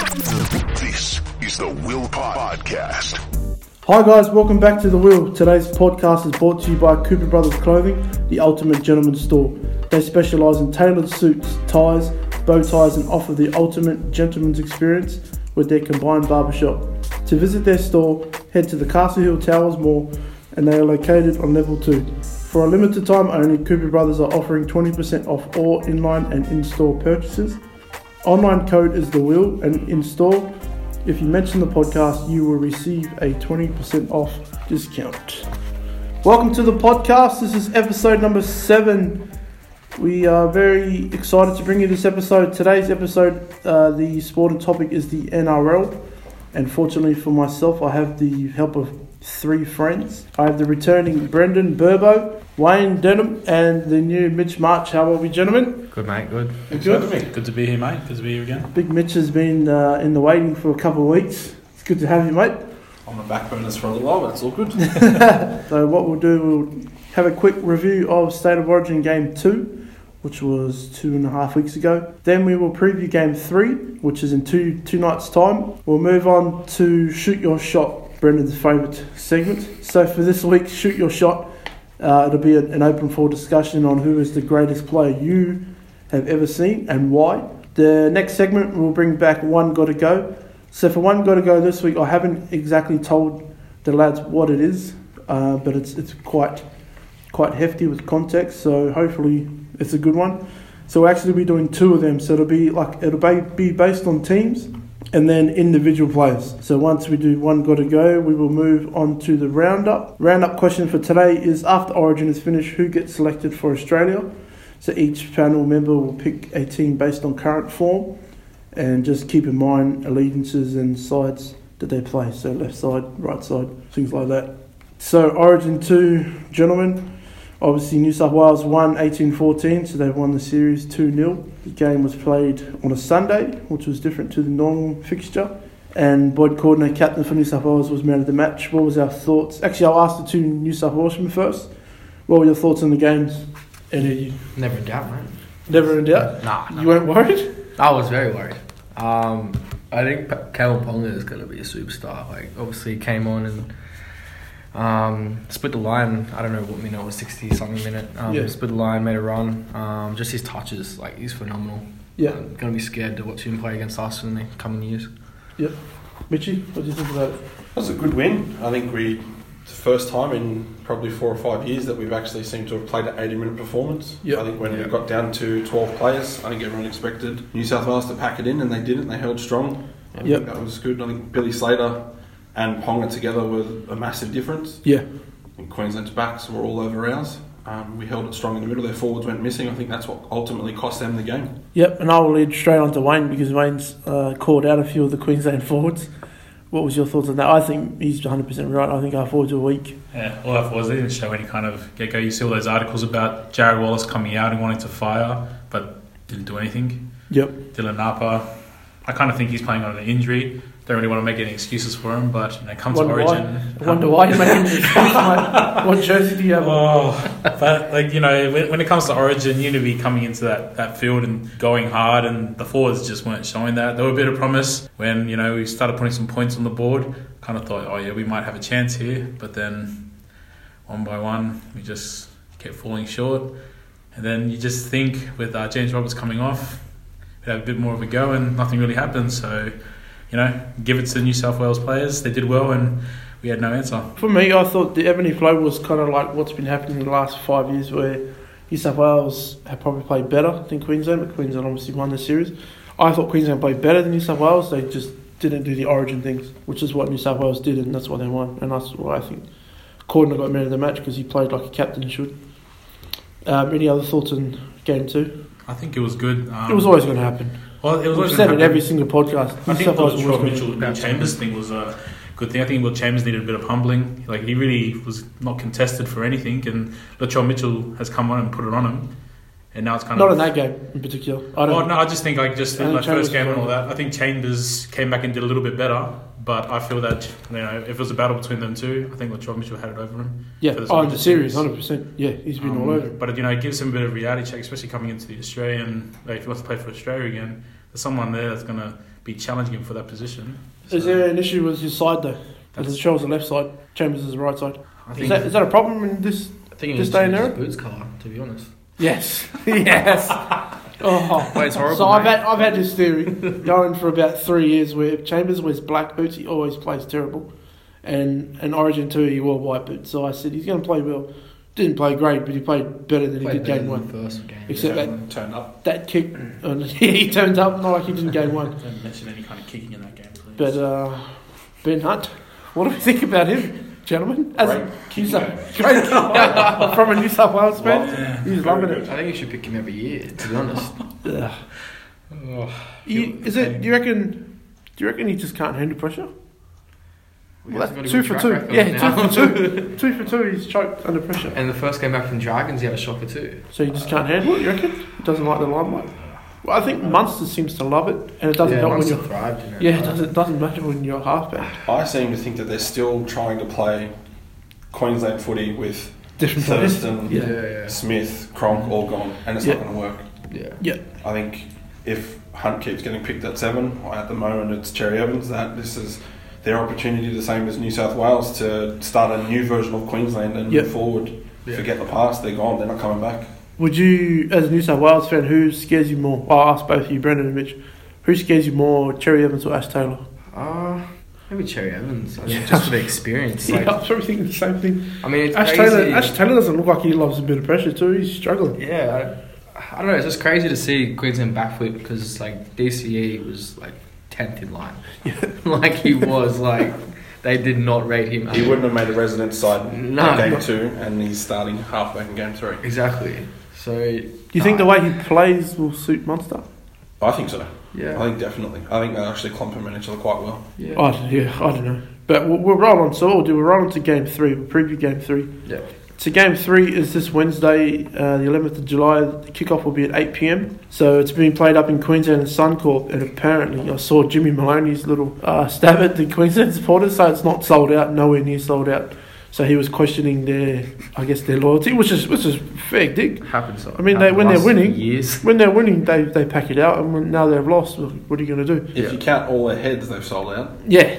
This is the Will Podcast. Hi guys, welcome back to The Wheel. Today's podcast is brought to you by Cooper Brothers Clothing, the ultimate gentleman's store. They specialise in tailored suits, ties, bow ties and offer the ultimate gentleman's experience with their combined barbershop. To visit their store, head to the Castle Hill Towers Mall and they are located on level 2. For a limited time only, Cooper Brothers are offering 20% off all inline and in-store purchases. Online code is The Wheel and in-store, if you mention the podcast, you will receive a 20% off discount. Welcome to the podcast. This is episode number 7. We are very excited to bring you this episode. Today's episode, the sporting topic is the NRL. And fortunately for myself, I have the help of 3 friends. I have the returning Brendan Burbo, Wayne Denham, and the new Mitch March. How are we, gentlemen? Good, mate. Good. Good to be here, mate. Good to be here again. Big Mitch has been in the waiting for a couple of weeks. It's good to have you, mate. On the back burners for a little while, but it's all good. So what we'll do, we'll have a quick review of State of Origin Game 2, which was 2.5 weeks ago. Then we will preview Game 3, which is in two nights' time. We'll move on to Shoot Your Shot, Brendan's favourite segment. So for this week, Shoot Your Shot, it'll be an open floor discussion on who is the greatest player you have ever seen and why. The next segment will bring back One Gotta Go. So for One Gotta Go this week, I haven't exactly told the lads what it is, but it's quite hefty with context, so hopefully it's a good one. So we'll actually be doing 2 of them, so it'll be based on teams and then individual players. So once we do One Gotta Go, we will move on to the roundup. Roundup question for today is, after Origin is finished, who gets selected for Australia? So each panel member will pick a team based on current form, and just keep in mind allegiances and sides that they play. So left side, right side, things like that. So Origin 2, gentlemen. Obviously New South Wales won 18-14, so they've won the series 2-0. The game was played on a Sunday, which was different to the normal fixture. And Boyd Cordner, captain for New South Wales, was man of the match. What was our thoughts? Actually, I'll ask the 2 New South Welshmen first. What were your thoughts on the games? Never in doubt, mate. Never in doubt? Nah. You weren't worried? I was very worried. I think Kalyn Ponga is going to be a superstar. Like, obviously, he came on and split the line. I don't know what minute it was, 60-something minute. Split the line, made a run. Just his touches, like, he's phenomenal. Yeah. I'm going to be scared to watch him play against us in the coming years. Yep. Mitchie, what do you think about it? That was a good win. I think it's the first time in probably 4 or 5 years that we've actually seemed to have played an 80-minute performance. Yep. I think when we got down to 12 players, I think everyone expected New South Wales to pack it in, and they didn't. They held strong. I think that was good. I think Billy Slater and Ponga together were a massive difference. Yeah. And Queensland's backs were all over ours. We held it strong in the middle. Their forwards went missing. I think that's what ultimately cost them the game. Yep, and I will lead straight on to Wayne because Wayne's called out a few of the Queensland forwards. What was your thoughts on that? I think he's 100% right. I think our forwards were weak. Yeah, all our forwards, they didn't show any kind of get-go. You see all those articles about Jared Wallace coming out and wanting to fire, but didn't do anything. Yep. Dylan Napa, I kind of think he's playing on an injury. Don't really want to make any excuses for him, but come to Origin. I wonder why you're making an excuse, mate. What jersey do you have? But when it comes to Origin, you need to be coming into that field and going hard, and the forwards just weren't showing that. There were a bit of promise when we started putting some points on the board. Kind of thought, we might have a chance here, but then one by one we just kept falling short. And then you just think with James Roberts coming off, we'd have a bit more of a go, and nothing really happened. So, give it to the New South Wales players. They did well, and we had no answer. For me, I thought the Ebony Flow was kind of like what's been happening in the last 5 years, where New South Wales have probably played better than Queensland, but Queensland obviously won the series. I thought Queensland played better than New South Wales. They just didn't do the Origin things, which is what New South Wales did, and that's why they won. And that's why I think Cordner got man of the match, because he played like a captain should. Any other thoughts on Game 2? I think it was good. It was always going to happen. Well, it was We've said it in every single podcast. I think the Latrell Mitchell Chambers thing was a good thing. I think Will Chambers needed a bit of humbling. Like, he really was not contested for anything, and Latrell Mitchell has come on and put it on him. And now it's kind not in that game in particular. I just think the first game and all that. I think Chambers came back and did a little bit better, but I feel that if it was a battle between them two, I think Latrell Mitchell had it over him. Yeah, in the series, 100%. Yeah, he's been all over. But it gives him a bit of reality check, especially coming into the Australian. Like, if he wants to play for Australia again, there's someone there that's going to be challenging him for that position. Is there an issue with his side though? Because it shows the left side, Chambers is the right side. Is that a problem in this day and era? Boots colour, to be honest. Yes. Yes. Oh, Well, it's horrible, so mate. I've had this theory going for about 3 years where if Chambers wears black boots, he always plays terrible. And in Origin 2, he wore white boots. So I said he's going to play well. Didn't play great, but he played better than he did game one. First game. Except turned up. that kick, he turned up, not like he did in game one. Don't mention any kind of kicking in that game, please. But Ben Hunt, what do we think about him, gentlemen? As Great he's a great from a New South Wales fan. Yeah. He's loving it. I think you should pick him every year, to be honest. Ugh. Oh, Do you reckon he just can't handle pressure? Well, that's 2 for 2. Yeah, 2 for 2. 2 for 2. He's choked under pressure. And the first game back from Dragons, he had a shocker too. So he just can't handle it. You reckon? He doesn't like the limelight. Well, I think Munster seems to love it, and it doesn't help when you're. Thrived in it. Yeah, it doesn't matter when you're halfback. I seem to think that they're still trying to play Queensland footy with Different players. Thurston, Yeah. Smith, Cronk all gone, and it's Yeah. not going to work. Yeah. I think if Hunt keeps getting picked at 7, or at the moment it's Cherry Evans, that this is their opportunity, the same as New South Wales, to start a new version of Queensland and Yep. move forward. Yeah. Forget the past, they're gone, they're not coming back. Would you, as a New South Wales fan, who scares you more? I'll ask both of you, Brendan and Mitch. Who scares you more, Cherry Evans or Ash Taylor? Maybe Cherry Evans. I mean, just for the experience. Yeah, Like, I was probably thinking the same thing. I mean, it's Ash crazy. Taylor doesn't look like he loves a bit of pressure too. He's struggling. Yeah, I don't know. It's just crazy to see Queensland backflip because like DCE was like 10th in line. Like he was like they did not rate him. He wouldn't have made a resident side No. in game 2, and he's starting halfback in game 3. Exactly. So Do you think the way he plays will suit Munster? I think so. Yeah. I think definitely. I think they actually complement each other quite well. Yeah. I don't know. But we'll roll on. So what we'll do, we'll roll on to game 3. We'll preview game 3. Yeah. So game 3 is this Wednesday, the 11th of July. The kickoff will be at 8 p.m. So it's being played up in Queensland and Suncorp. And apparently I saw Jimmy Maloney's little stab at the Queensland supporters. So it's not sold out, nowhere near sold out. So he was questioning their loyalty, which is fair dig. Happens. I mean, when they're winning, years. when they're winning, they pack it out. And when, now they've lost, what are you going to do? If you count all their heads, they've sold out. Yeah.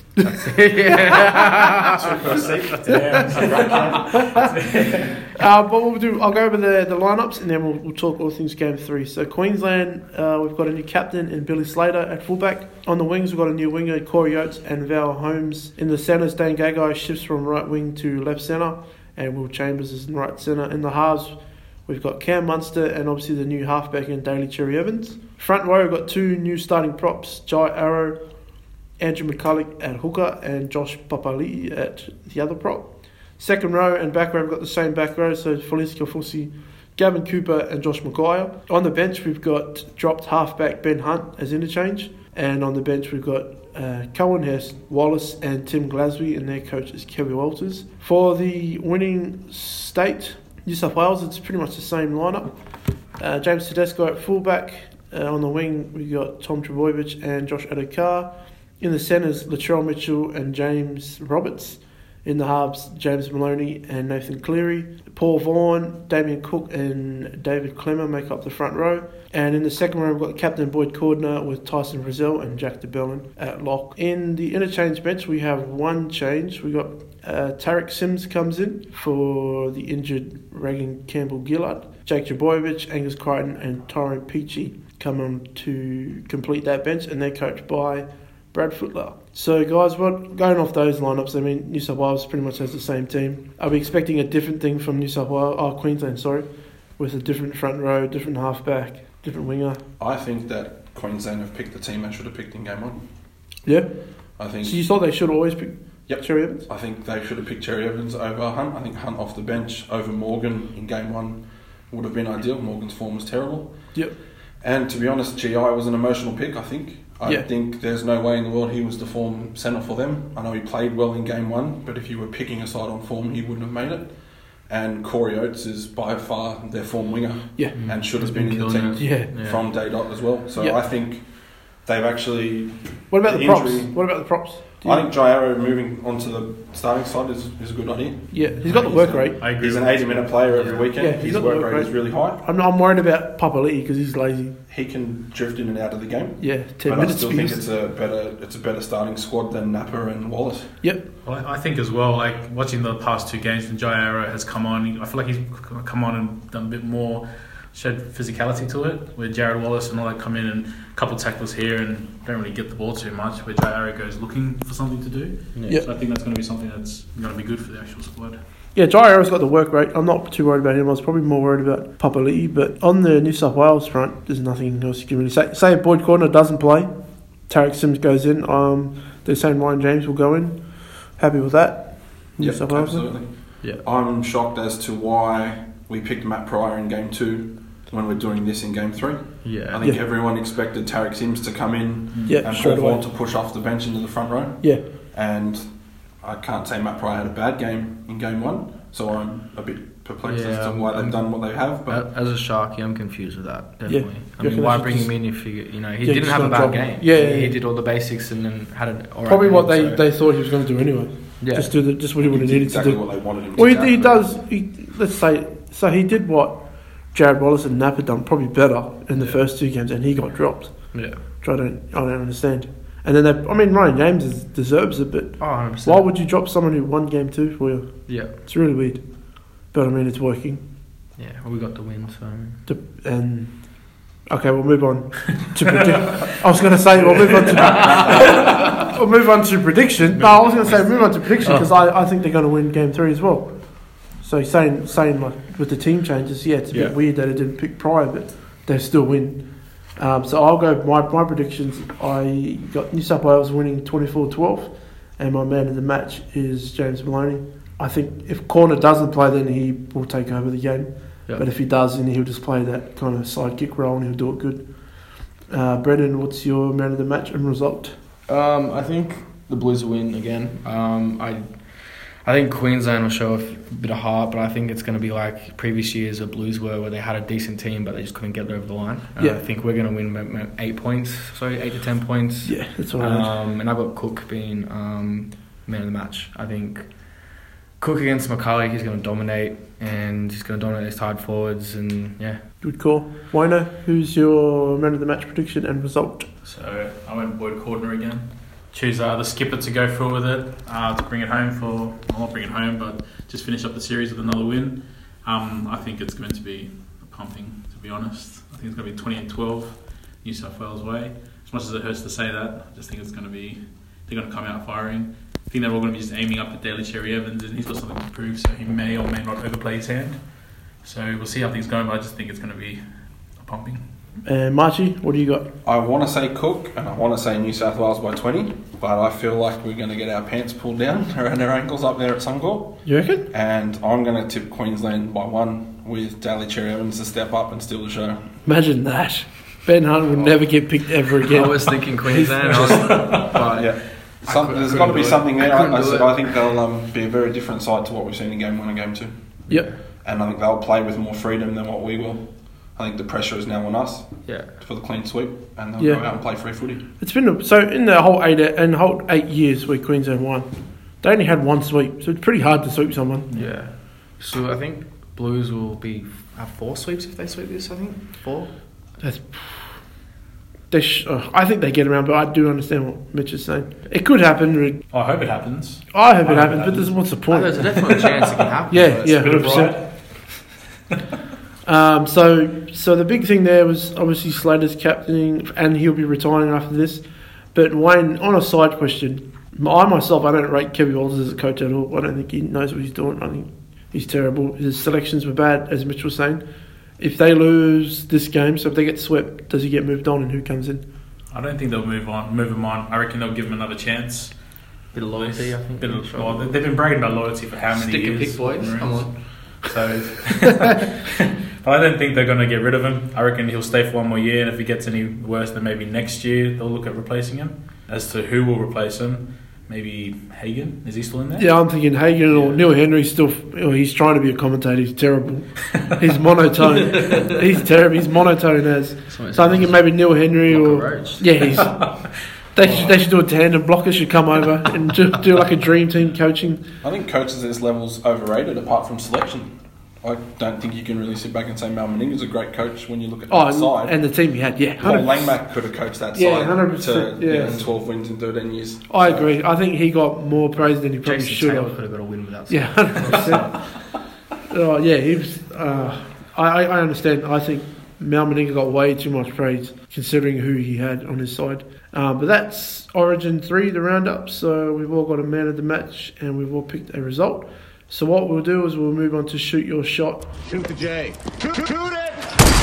But what we'll do, I'll go over the lineups and then we'll talk all things game 3. So Queensland, we've got a new captain in Billy Slater at fullback. On the wings, we've got a new winger, Corey Oates and Val Holmes. In the centres, Dane Gagai shifts from right wing to left centre, and Will Chambers is in right centre. In the halves, we've got Cam Munster and obviously the new halfback in Daly Cherry Evans. Front row, we've got 2 new starting props, Jai Arrow, Andrew McCulloch at hooker, and Josh Papali'i at the other prop. Second row and back row, we've got the same back row, so Felice Kafusi, Gavin Cooper and Josh Maguire. On the bench, we've got dropped halfback Ben Hunt as interchange, and on the bench we've got Cohen Hess, Wallace and Tim Glasby, and their coach is Kevin Walters. For the winning state, New South Wales, it's pretty much the same lineup. James Tedesco at fullback. On the wing, we've got Tom Trebojevic and Josh Adokar. In the centres, Latrell Mitchell and James Roberts. In the halves, James Maloney and Nathan Cleary. Paul Vaughan, Damien Cook and David Clemmer make up the front row. And in the second row, we've got Captain Boyd Cordner with Tyson Frizzell and Jack DeBellin at lock. In the interchange bench, we have one change. We got Tarek Sims comes in for the injured Reagan Campbell-Gillard. Jake Trebojevic, Angus Crichton and Tyrone Peachy come on to complete that bench, and they're coached by Brad Footler. So guys, going off those lineups, I mean, New South Wales pretty much has the same team. Are we expecting a different thing from Queensland, with a different front row, different halfback, different winger? I think that Queensland have picked the team they should have picked in game 1. Yeah? I think. So you thought they should always pick Yep. Cherry Evans? I think they should have picked Cherry Evans over Hunt. I think Hunt off the bench over Morgan in game 1 would have been ideal. Morgan's form was terrible. Yep. And to be honest, GI was an emotional pick, I think. I think there's no way in the world he was the form centre for them. I know he played well in game 1, but if you were picking a side on form, he wouldn't have made it. And Corey Oates is by far their form winger, and should have been in the team from day dot as well. So I think they've actually What about the props? injury. What about the props? I think Jairo moving onto the starting side is a good idea. Yeah, he's got the work rate. I agree. He's an with 80-minute player every weekend. Yeah, His work rate is really high. I'm worried about Papali'i because he's lazy. He can drift in and out of the game. Yeah, 10 But I minutes. still think it's a better starting squad than Napa and Wallace. Yep. Well, I think as well, like watching the past 2 games when Jai Arrow has come on, I feel like he's come on and done a bit more, showed physicality to it, where Jared Wallace and all that come in and a couple of tackles here and don't really get the ball too much, where Jai Arrow goes looking for something to do. Yeah. So I think that's going to be something that's going to be good for the actual squad. Yeah, Jairo's got the work rate. I'm not too worried about him. I was probably more worried about Papali'i. But on the New South Wales front, there's nothing else you can really say. Say if Boyd Cordner doesn't play, Tarek Sims goes in. They're saying Ryan James will go in. Happy with that? New South Wales. Absolutely. Yeah. I'm shocked as to why we picked Matt Pryor in game 2 when we're doing this in game 3. Yeah. I think Yeah. everyone expected Tarek Sims to come in Yeah, and straight Paul away. Vaughan to push off the bench into the front row. Yeah. And I can't say Matt Pryor had a bad game in game 1, so I'm a bit perplexed as to why they've done what they have. But As a Sharky, I'm confused with that. Definitely. You I mean, reckon why they bring should him in if he Yeah, didn't just have a don't bad drop game? him. Yeah, he yeah. did all the basics and then had an alright Probably game, what so- they thought he was going to do anyway. Yeah. Just do just what he would have he did needed exactly to do. what they wanted him Well, to he do. does. Let's say so. He did what Jared Wallace and Napa done, probably better in the first 2 games, and he got dropped. Yeah. Which I don't understand. And then Ryan James deserves it, but Oh, 100%. why would you drop someone who won game 2 for you? Yeah. It's really weird. But I mean, it's working. Yeah. Well, we got the win, so. And okay, we'll move on to prediction. I was going to say we'll move on to we'll move on to prediction. No, I was going to say move on to prediction because I think they're going to win game 3 as well. So saying like with the team changes, yeah, it's a bit weird that it didn't pick Pryor, but they still win. So I'll go my predictions. I got New South Wales winning 24-12, and my man of the match is James Maloney. I think if Corner doesn't play, then he will take over the game. Yeah. But if he does, then he'll just play that kind of sidekick role and he'll do it good. Brendan, what's your man of the match and result? I think the Blues will win again. I think Queensland will show a bit of heart, but I think it's going to be like previous years the Blues were, where they had a decent team, but they just couldn't get over the line. Yeah. I think we're going to win about 8 to 10 points. Yeah, that's what I heard. And I've got Cook being man of the match. I think Cook against McCullough, he's going to dominate, and he's going to dominate his tied forwards, and yeah. Good call. Wino, who's your man of the match prediction and result? So I went Boyd Cordner again. Choose the skipper to go through with it, to bring it home not bring it home, but just finish up the series with another win. I think it's going to be a pumping, to be honest. I think it's going to be 20-12, New South Wales way. As much as it hurts to say that, I just think they're going to come out firing. I think they're all going to be just aiming up at Daly Cherry Evans, and he's got something to prove, so he may or may not overplay his hand. So we'll see how things go, but I just think it's going to be a pumping. And Marchie, what do you got? I want to say Cook and I want to say New South Wales by 20, but I feel like we're going to get our pants pulled down around our ankles up there at Suncorp. You reckon? And I'm going to tip Queensland by 1 with Daly Cherry Evans to step up and steal the show. Imagine that. Ben Hunt would never get picked ever again. I was thinking Queensland, but Yeah. There's got to be something there. I think they'll be a very different side to what we've seen in Game 1 and Game 2. Yep. And I think they'll play with more freedom than what we will. I think the pressure is now on us yeah. for the clean sweep, and they'll Yeah. go out and play free footy. It's been so in the whole 8 years where Queensland won, they only had 1 sweep, so it's pretty hard to sweep someone. Yeah. So I think Blues will have 4 sweeps if they sweep this. I think 4. That's, I think they get around, but I do understand what Mitch is saying. It could happen. I hope it happens. I hope it happens, but what's the point? There's a definite chance it can happen. Yeah, yeah, a bit of 100%. So the big thing there was obviously Slater's captaining, and he'll be retiring after this. But Wayne, on a side question, I don't rate Kevin Walters as a coach at all. I don't think he knows what he's doing. I think he's terrible. His selections were bad, as Mitch was saying. If they lose this game, so if they get swept, does he get moved on, and who comes in? I don't think they'll move him on. I reckon they'll give him another chance. Bit of loyalty, I think. They've been bragging about loyalty for how many Stick years? and pick, boys. Come on. So, but I don't think they're going to get rid of him. I reckon he'll stay for 1 more year, and if it gets any worse, then maybe next year they'll look at replacing him. As to who will replace him, maybe Hagen. Is he still in there? Yeah, I'm thinking Hagen or Neil Henry's still. He's trying to be a commentator. He's terrible. He's monotone. He's terrible. He's monotone as. So I'm thinking maybe Neil Henry or Roach. yeah, he's They should do a tandem. Blocker should come over and do like a dream team coaching. I think coaches at this level's overrated apart from selection. I don't think you can really sit back and say Mal Meninga's a great coach when you look at that side. And the team he had, Paul Langmack could have coached that side 100%, to 12 wins in 13 years. I agree. I think he got more praise than he probably should have. Could have got a win without. Yeah, 100%. He was. I understand. I think Mal Meninga got way too much praise considering who he had on his side. But that's Origin 3, the roundup. So we've all got a man of the match and we've all picked a result. So what we'll do is we'll move on to Shoot Your Shot. Shoot the J. Shoot it!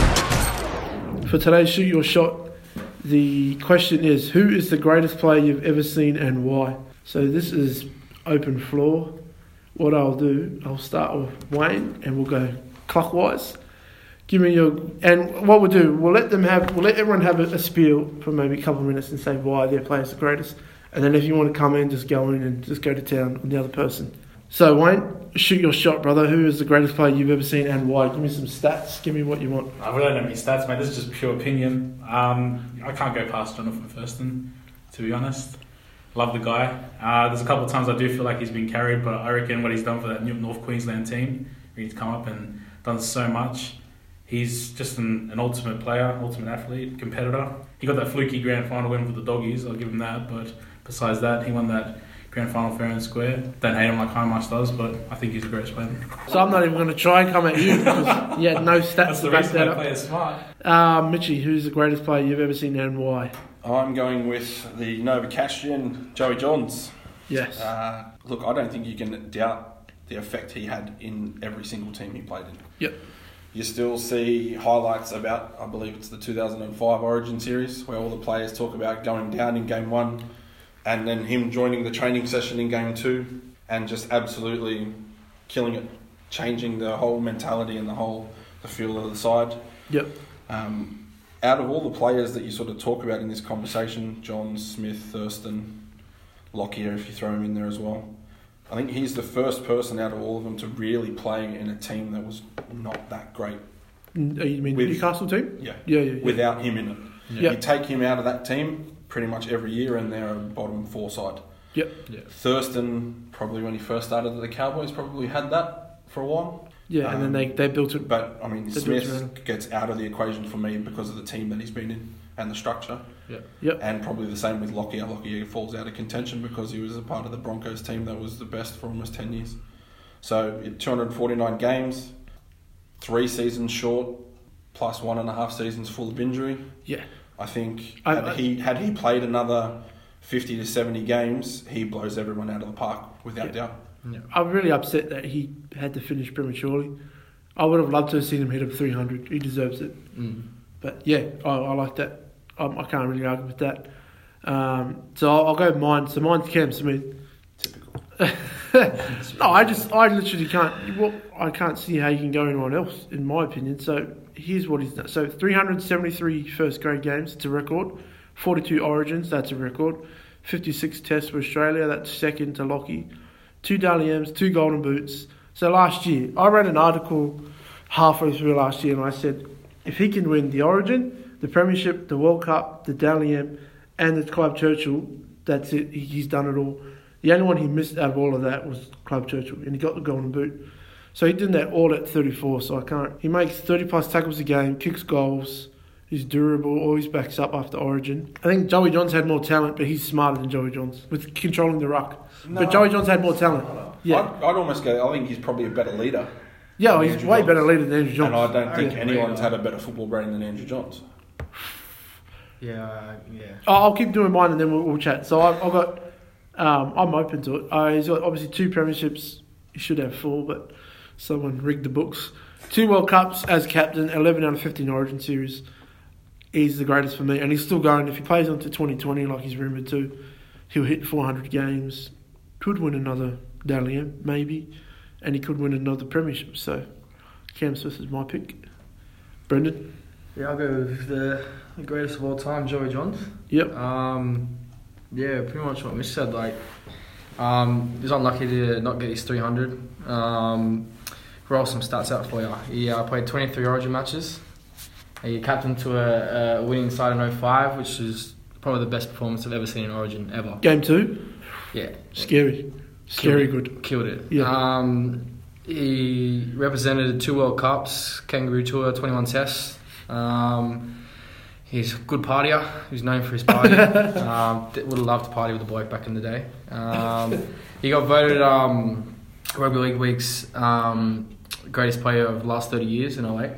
For today's Shoot Your Shot, the question is, who is the greatest player you've ever seen and why? So this is open floor. What I'll do, I'll start with Wayne and we'll go clockwise. Give me your... And what we'll do, we'll let everyone have a spiel for maybe a couple of minutes and say why their player's the greatest. And then if you want to come in, just go in and just go to town on the other person. So, Wayne, shoot your shot, brother. Who is the greatest player you've ever seen and why? Give me some stats. Give me what you want. I really don't have any stats, mate. This is just pure opinion. I can't go past Jonathan Thurston, to be honest. Love the guy. There's a couple of times I do feel like he's been carried, but I reckon what he's done for that North Queensland team, he's come up and done so much. He's just an ultimate player, ultimate athlete, competitor. He got that fluky grand final win with the Doggies, I'll give him that. But besides that, he won that grand final fair and square. Don't hate him like Hindmarsh does, but I think he's the greatest player. So I'm not even going to try and come at you because you had no stats. That's the reason I play smart. Mitchie, who's the greatest player you've ever seen and why? I'm going with the Novocastrian, Joey Johns. Yes. Look, I don't think you can doubt the effect he had in every single team he played in. Yep. You still see highlights about, I believe it's the 2005 Origin series, where all the players talk about going down in Game 1 and then him joining the training session in Game 2 and just absolutely killing it, changing the whole mentality and the feel of the side. Yep. Out of all the players that you sort of talk about in this conversation, Johns, Smith, Thurston, Lockyer, if you throw him in there as well, I think he's the first person out of all of them to really play in a team that was not that great. You mean the Newcastle team? Yeah. Without him in it. Yeah. You take him out of that team pretty much every year and they're a bottom 4 side. Yep. Yeah. Thurston, probably when he first started at the Cowboys, probably had that for a while. Yeah, and then they built it. But, I mean, Smith gets out of the equation for me because of the team that he's been in and the structure. Yeah. Yep. And probably the same with Lockyer. Lockyer falls out of contention because he was a part of the Broncos team that was the best for almost 10 years. So, 249 games, 3 seasons short, plus 1.5 seasons full of injury. Yeah. I think had he played another 50 to 70 games, he blows everyone out of the park without doubt. Yeah. I'm really upset that he had to finish prematurely. I would have loved to have seen him hit up 300. He deserves it. But yeah, I like that. I can't really argue with that. So I'll go with mine. So mine's Cam Smith. Typical. No, I literally can't. Well, I can't see how you can go anyone else, in my opinion. So here's what he's done. So 373 first grade games, it's a record. 42 Origins, that's a record. 56 tests for Australia, that's second to Lockie. 2 Dally M's, 2 Golden Boots. So last year, I read an article halfway through last year and I said, if he can win the Origin, the Premiership, the World Cup, the Dally M, and the Club Churchill, that's it. He's done it all. The only one he missed out of all of that was Club Churchill, and he got the Golden Boot. So he did that all at 34, so I can't. He makes 30 plus tackles a game, kicks goals, he's durable, always backs up after Origin. I think Joey Johns had more talent, but he's smarter than Joey Johns with controlling the ruck. No, but Joey Johns had more talent. Yeah. I'd almost go, I think he's probably a better leader. Yeah, he's way better leader than Andrew Johns. And I don't think anyone's had a better football brain than Andrew Johns. Yeah. I'll keep doing mine and then we'll chat. So I've got, I'm open to it. He's got obviously 2 premierships. He should have 4, but someone rigged the books. 2 World Cups as captain, 11 out of 15 Origin series. He's the greatest for me, and he's still going. If he plays on to 2020 like he's rumoured to, he'll hit 400 games. Could win another Dally M, maybe, and he could win another premiership. So Cam Smith is my pick. Brendan? Yeah, I'll go with the greatest of all time, Joey Johns. Yep. Yeah, pretty much what Mitch said. Like, he's unlucky to not get his 300. Roll some stats out for you. He played 23 Origin matches. He captained to a winning side in 05, which is Probably the best performance I've ever seen in Origin ever. Game 2, Yeah. scary good. Killed it. Yeah. He represented 2 World Cups, Kangaroo Tour, 21 tests. He's a good partier. He's known for his party. Would have loved to party with the bloke back in the day. He got voted Rugby League Week's greatest player of the last 30 years in 08.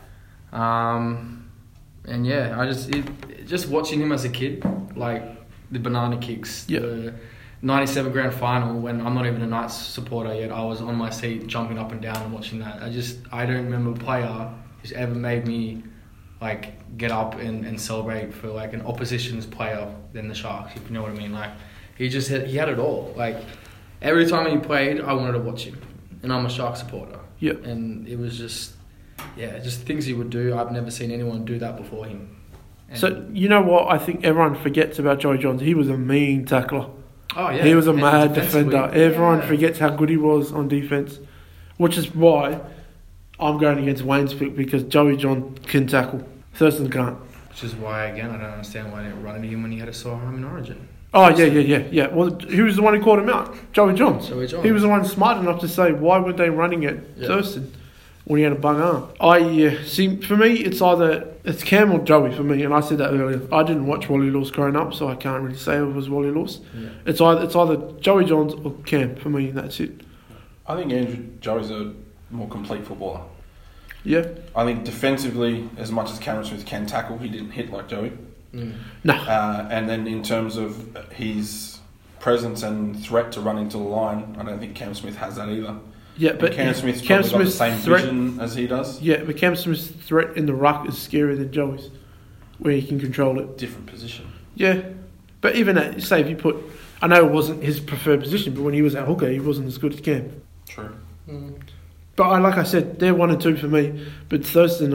And yeah, just watching him as a kid, like the banana kicks, the 97 grand final, when I'm not even a Knights supporter yet, I was on my seat jumping up and down and watching that. I don't remember a player who's ever made me like get up and celebrate for like an opposition's player than the Sharks, if you know what I mean. Like he had it all. Like every time he played, I wanted to watch him, and I'm a Shark supporter. Yeah. And it was just things he would do. I've never seen anyone do that before him. And So you know what I think everyone forgets about Joey Johns? He was a mean tackler. oh yeah, He was a and mad defensively, defender. Everyone yeah. forgets how good he was on defence, which is why I'm going against Wayne's pick, because Joey John can tackle. Thurston can't. Which is why, again, I don't understand why they didn't run into him when he had a sore arm in Origin. Oh, yeah. Well, who was the one who called him out? Joey Johns. Joey Johns. He was the one smart enough to say, why weren't they running at Yeah. Thurston when he had a bung arm? See, for me, it's Cam or Joey for me, and I said that earlier. I didn't watch Wally Lewis growing up, so I can't really say it was Wally Lewis. Yeah. It's either Joey Johns or Cam for me, and that's it. I think Joey's a more complete footballer. Yeah. I think defensively, as much as Cameron Smith can tackle, he didn't hit like Joey. No. And then in terms of his presence and threat to run into the line, I don't think Cam Smith has that either. Yeah, But but Cam Smith's Cam probably got the Smith's same threat. vision as he does. Yeah, but Cam Smith's threat in the ruck is scarier than Joey's, where he can control it. Different position. Yeah, but even at, say if you put, I know it wasn't his preferred position, but when he was at hooker, he wasn't as good as Cam. True. But like I said, they're 1 and 2 for me. But Thurston,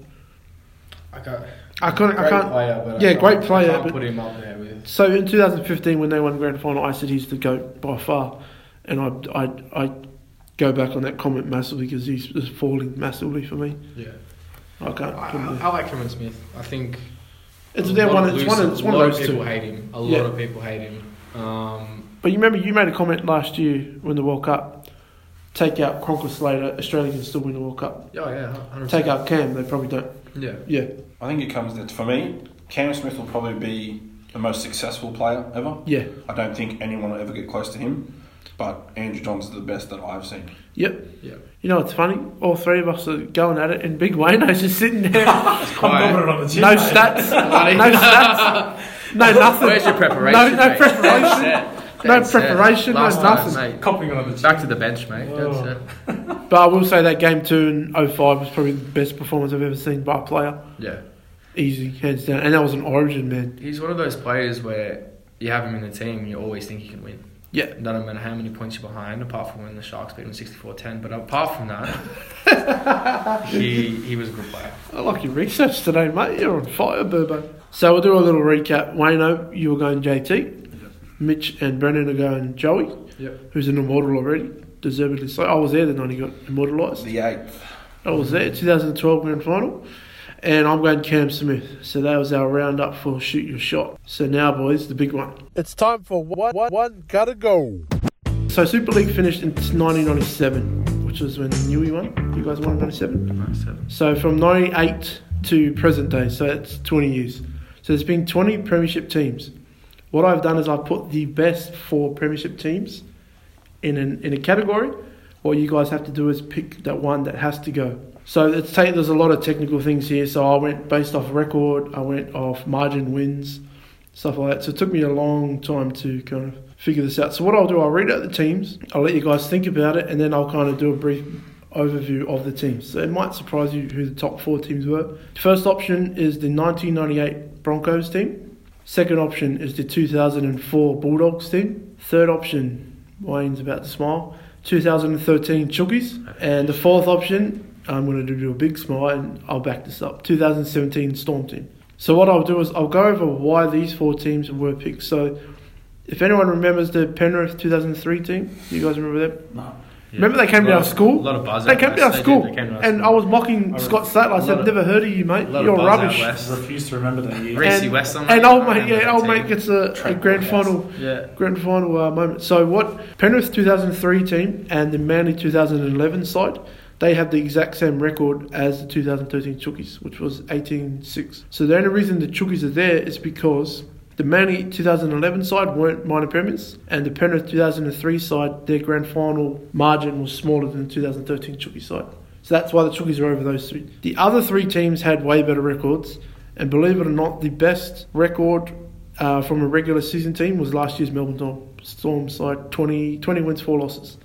I can't. Player, but Yeah, I great can't- player, I can't but- put him up there with. So in 2015, when they won grand final, I said he's the GOAT by far, and I go back on that comment massively because he's just falling massively for me. Yeah, I can't. put him I there. like Cameron Smith. I think It's a one lot of of those people two. hate him. A Yeah. lot of people hate him. But you remember you made a comment last year when the World Cup. Take out Cronker Slater, Australia can still win the World Cup. Yeah, 100%. Take out Cam, they probably don't. Yeah. Yeah, I think it comes down to, for me, Cam Smith will probably be the most successful player ever. yeah, I don't think anyone will ever get close to him, but Andrew Johns is the best that I've seen. yep. Yeah. You know what's funny? All three of us are going at it, and Big Wayne's just sitting there. I'm dominant on the chin, No mate. stats, no stats, no nothing. Where's your preparation? No mate? preparation. Dead No set. preparation, no Last time, nothing. mate. Copping it on the chin. Back to the bench, mate. Oh. That's it. But I will say that game 2 in 05 was probably the best performance I've ever seen by a player. Yeah. Easy, hands down. And that was an Origin, man. He's one of those players where you have him in the team and you always think he can win. Yeah. Doesn't matter how many points you're behind, apart from when the Sharks beat him 64-10. But apart from that, he was a good player. I like your research today, mate. You're on fire, Burbo. So we'll do a little recap. Wayno, you were going JT. Mitch and Brennan are going Joey, Yep. who's an immortal already. Deservedly so. I was there the night he got immortalised. The 8th. I was there, 2012 grand final. And I'm going Cam Smith. So that was our roundup for Shoot Your Shot. So now, boys, the big one. It's time for one gotta go. So Super League finished in 1997, which was when Newey won. You guys won in 97? So from 98 to present day, so it's 20 years. So there's been 20 premiership teams. What I've done is I've put the best 4 premiership teams in a category. What you guys have to do is pick that one that has to go. So there's a lot of technical things here. So I went based off record, I went off margin wins, stuff like that. So it took me a long time to kind of figure this out. So what I'll do, I'll read out the teams, I'll let you guys think about it, and then I'll kind of do a brief overview of the teams. So it might surprise you who the top 4 teams were. First option is the 1998 Broncos team. Second option is the 2004 Bulldogs team. Third option, Wayne's about to smile, 2013 Chookies. And the fourth option, I'm going to do a big smile and I'll back this up, 2017 Storm team. So what I'll do is I'll go over why these 4 teams were picked. So if anyone remembers the Penrith 2003 team, you guys remember that? No. Remember they came to our school? A lot of buzz. They came to our school, They came to our and school. I was mocking Scott Sattler. I said, "Never heard of you, mate. A lot of You're buzz out rubbish." west. I refuse to remember that year. Reece West, And old mate gets a grand final. Yeah. Grand final moment. So what? Penrith 2003 team and the Manly 2011 side, they have the exact same record as the 2013 Chookies, which was 18-6. So the only reason the Chookies are there is because the Manly 2011 side weren't minor premiers, and the Penrith 2003 side, their grand final margin was smaller than the 2013 Chookies side. So that's why the Chookies are over those three. The other three teams had way better records, and believe it or not, the best record from a regular season team was last year's Melbourne Storm side, 20 wins, 4 losses.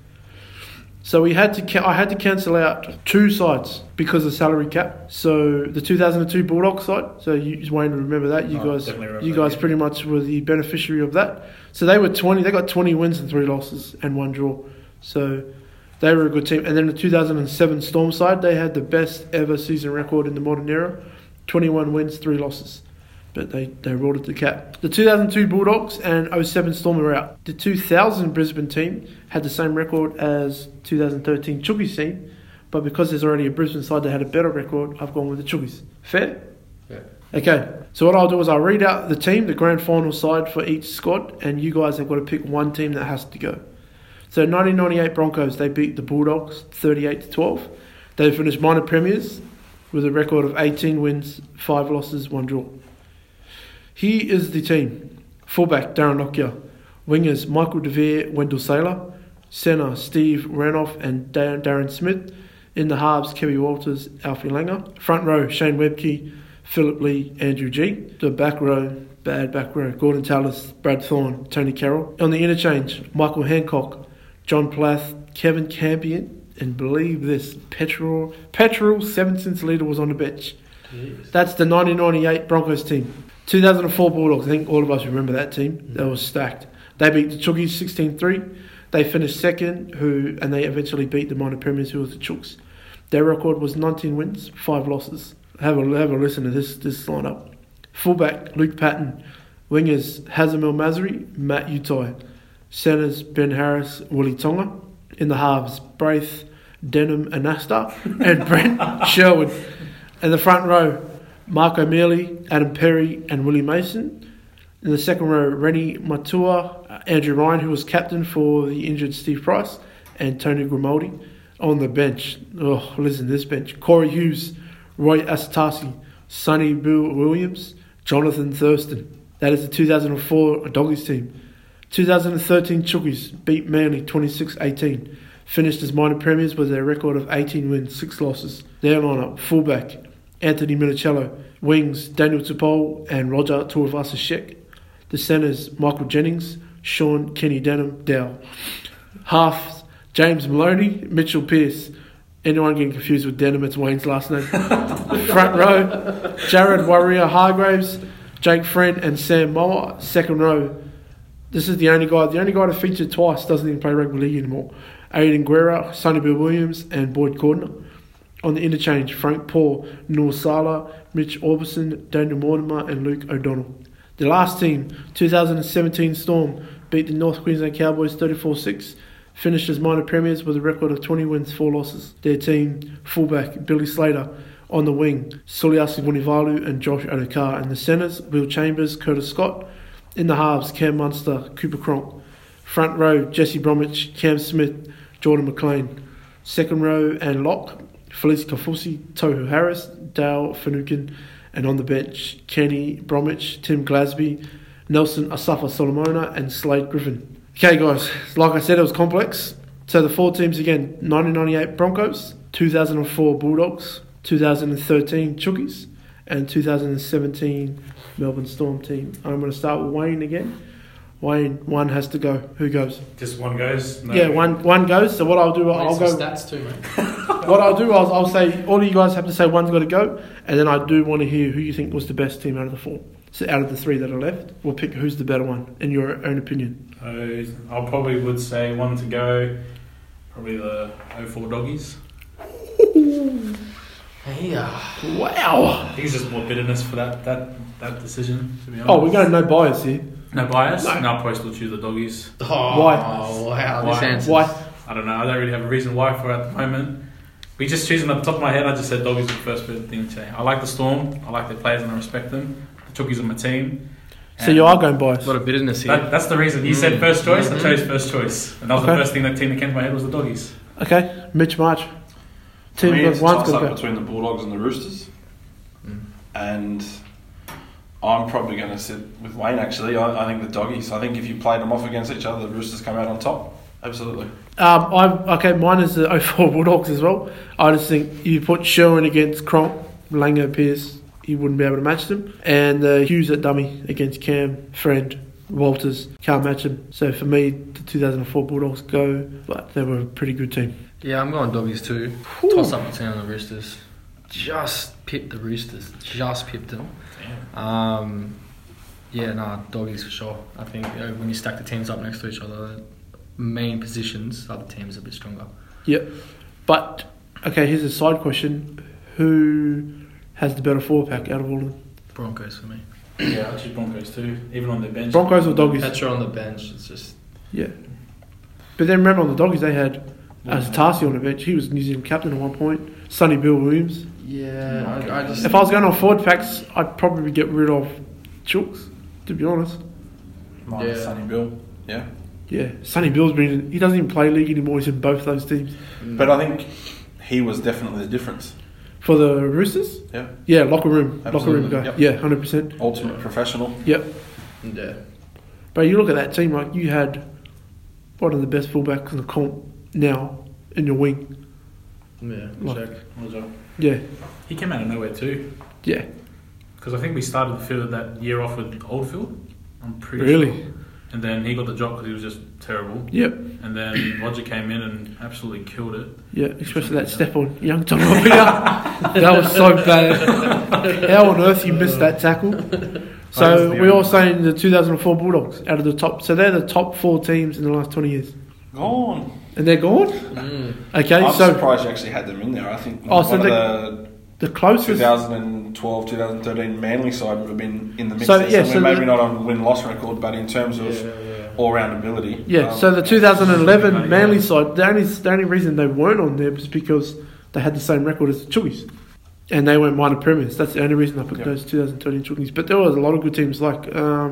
So I had to cancel out 2 sides because of salary cap. So the 2002 Bulldogs side. So you Wayne remember that. You guys pretty much were the beneficiary of that. So they were 20. They got 20 wins and 3 losses and 1 draw. So they were a good team. And then the 2007 Storm side, they had the best ever season record in the modern era, 21 wins, 3 losses. But they rolled at the cap. The 2002 Bulldogs and 07 Storm are out. The 2000 Brisbane team had the same record as 2013 Chookies team, but because there's already a Brisbane side that had a better record, I've gone with the Chookies. Fair? Yeah. Okay, so what I'll do is I'll read out the team, the grand final side for each squad, and you guys have got to pick one team that has to go. So 1998 Broncos, they beat the Bulldogs 38-12. They finished minor premiers with a record of 18 wins, 5 losses, 1 draw. Here is the team. Fullback, Darren Lockyer. Wingers, Michael DeVere, Wendell Saylor. Centre, Steve Ranoff and Darren Smith. In the halves, Kevin Walters, Alfie Langer. Front row, Shane Webke, Philip Lee, Andrew G. The back row, bad back row, Gordon Tallis, Brad Thorne, Tony Carroll. On the interchange, Michael Hancock, John Plath, Kevin Campion, and believe this, Petrol 7 cents leader was on the bench. Jeez. That's the 1998 Broncos team. 2004 Bulldogs, I think all of us remember that team. That was stacked. They beat the Chookies 16-3. They finished second, and they eventually beat the minor premiers, who was the Chooks. Their record was 19 wins, 5 losses. Have a listen to this lineup. Fullback, Luke Patton. Wingers, Hazem El Masri, Matt Utai. Centres, Ben Harris, Willie Tonga. In the halves, Braith, Denham Anasta, and Brent Sherwood. In the front row, Mark O'Mealy, Adam Perry, and Willie Mason. In the second row, Rennie Matua, Andrew Ryan, who was captain for the injured Steve Price, and Tony Grimaldi. On the bench, listen to this bench. Corey Hughes, Roy Asatasi, Sonny Bill Williams, Jonathan Thurston. That is the 2004 Doggies team. 2013 Chookies beat Manly 26-18. Finished as minor premiers with a record of 18 wins, 6 losses. Their lineup, fullback, Anthony Minicello. Wings, Daniel Tupou and Roger Tuivasa-Sheck. The centres, Michael Jennings, Sean Kenny Denham, Dow. Halves, James Maloney, Mitchell Pearce. Anyone getting confused with Denham, it's Wayne's last name. Front row, Jared Warrior Hargraves, Jake Friend and Sam Moore. Second row, this is the only guy to feature twice, doesn't even play rugby league anymore. Aidan Guerra, Sonny Bill Williams and Boyd Cordner. On the interchange, Frank Paul, Noor Salah, Mitch Orbison, Daniel Mortimer and Luke O'Donnell. The last team, 2017 Storm, beat the North Queensland Cowboys 34-6. Finished as minor premiers with a record of 20 wins, 4 losses. Their team, fullback, Billy Slater. On the wing, Suliasi Vunivalu and Josh Adokar. And the centres, Will Chambers, Curtis Scott. In the halves, Cam Munster, Cooper Cronk. Front row, Jesse Bromwich, Cam Smith, Jordan McLean. Second row and lock, Felice Kafusi, Tohu Harris, Dale Finucane. And on the bench, Kenny Bromwich, Tim Glasby, Nelson Asafa Solomona and Slade Griffin. Okay guys, like I said, it was complex. So the 4 teams again, 1998 Broncos, 2004 Bulldogs, 2013 Chookies, and 2017 Melbourne Storm team. I'm going to start with Wayne again. Wayne, one has to go. Who goes? Just one goes? No. Yeah, one goes. So what I'll do, I'll go... stats too, mate. What I'll do, I'll say, all of you guys have to say one's got to go, and then I do want to hear who you think was the best team out of the 4. So out of the 3 that are left, we'll pick who's the better one, in your own opinion. I probably would say one to go, probably the 04 Doggies. Wow. I think it's just more bitterness for that decision, to be honest. Oh, we're going no bias here. No bias? No. No, I'll probably still choose the Doggies. Oh, Why? Wow, Why? this answer. Why? I don't know. I don't really have a reason why for it at the moment. We just choosing off the top of my head. I just said Doggies were the first thing to say. I like the Storm. I like their players and I respect them. The Chookies are my team. So you are going biased. A lot of bitterness here. That's the reason. You said first choice. I chose first choice, and that was the first thing that team that came to my head was the Doggies. Okay, Mitch March. For me, it's a one's toss-up gonna go. between the Bulldogs and the Roosters. And I'm probably going to sit with Wayne, actually. I think the Doggies. I think if you played them off against each other, the Roosters come out on top. Absolutely. Mine is the 04 Bulldogs as well. I just think you put Sherwin against Cronk, Lango, Pearce, you wouldn't be able to match them. And Hughes at dummy against Cam, Friend, Walters, can't match them. So for me, the 2004 Bulldogs go, but they were a pretty good team. Yeah, I'm going Doggies too. Ooh. Toss up between the Roosters. Just pipped the Roosters. Just pipped them. Doggies for sure. I think when you stack the teams up next to each other, the main positions, other teams are a bit stronger. Yep. But, okay, here's a side question. Who has the better forward pack out of all of them? Broncos for me. Yeah, I choose Broncos too, even on their bench. Broncos or Doggies? Petra on the bench, it's just... Yeah. But then remember on the Doggies they had Tarsi on the bench. He was New Zealand captain at one point. Sonny Bill Williams. Yeah, I just... If I was going on forward packs, I'd probably get rid of Chooks, to be honest. Minus Sonny Bill. Yeah. Yeah, Sonny Bill's been... He doesn't even play league anymore. He's in both those teams. But I think he was definitely the difference. For the Roosters? Yeah. Yeah, locker room. Absolutely. Locker room guy. Yep. Yeah, 100%. Ultimate professional. Yep. Yeah. But you look at that team, like you had one of the best fullbacks in the comp now in your wing. Yeah, Like- check. Yeah, He came out of nowhere too, yeah. because I think we started the field that year off with Oldfield. I'm pretty Really? sure. And then he got the job because he was just terrible. Yep. And then Roger came in and absolutely killed it. Yeah, especially that step on young Tom That was so bad. How on earth you missed that tackle? So we're all saying the 2004 Bulldogs out of the top. So they're the top 4 teams in the last 20 years. Gone. And they're gone? Okay, I'm so surprised you actually had them in there. I think Oh, so one of the the closest... 2012, 2013 Manly side would have been in the mix. So, there. yeah, So so maybe the- not on win-loss record, but in terms of all-round ability. Yeah, so the 2011 Manly side, the only reason they weren't on there was because they had the same record as the Chookies. And they went minor premiers. That's the only reason I put those 2013 Chookies. But there was a lot of good teams like...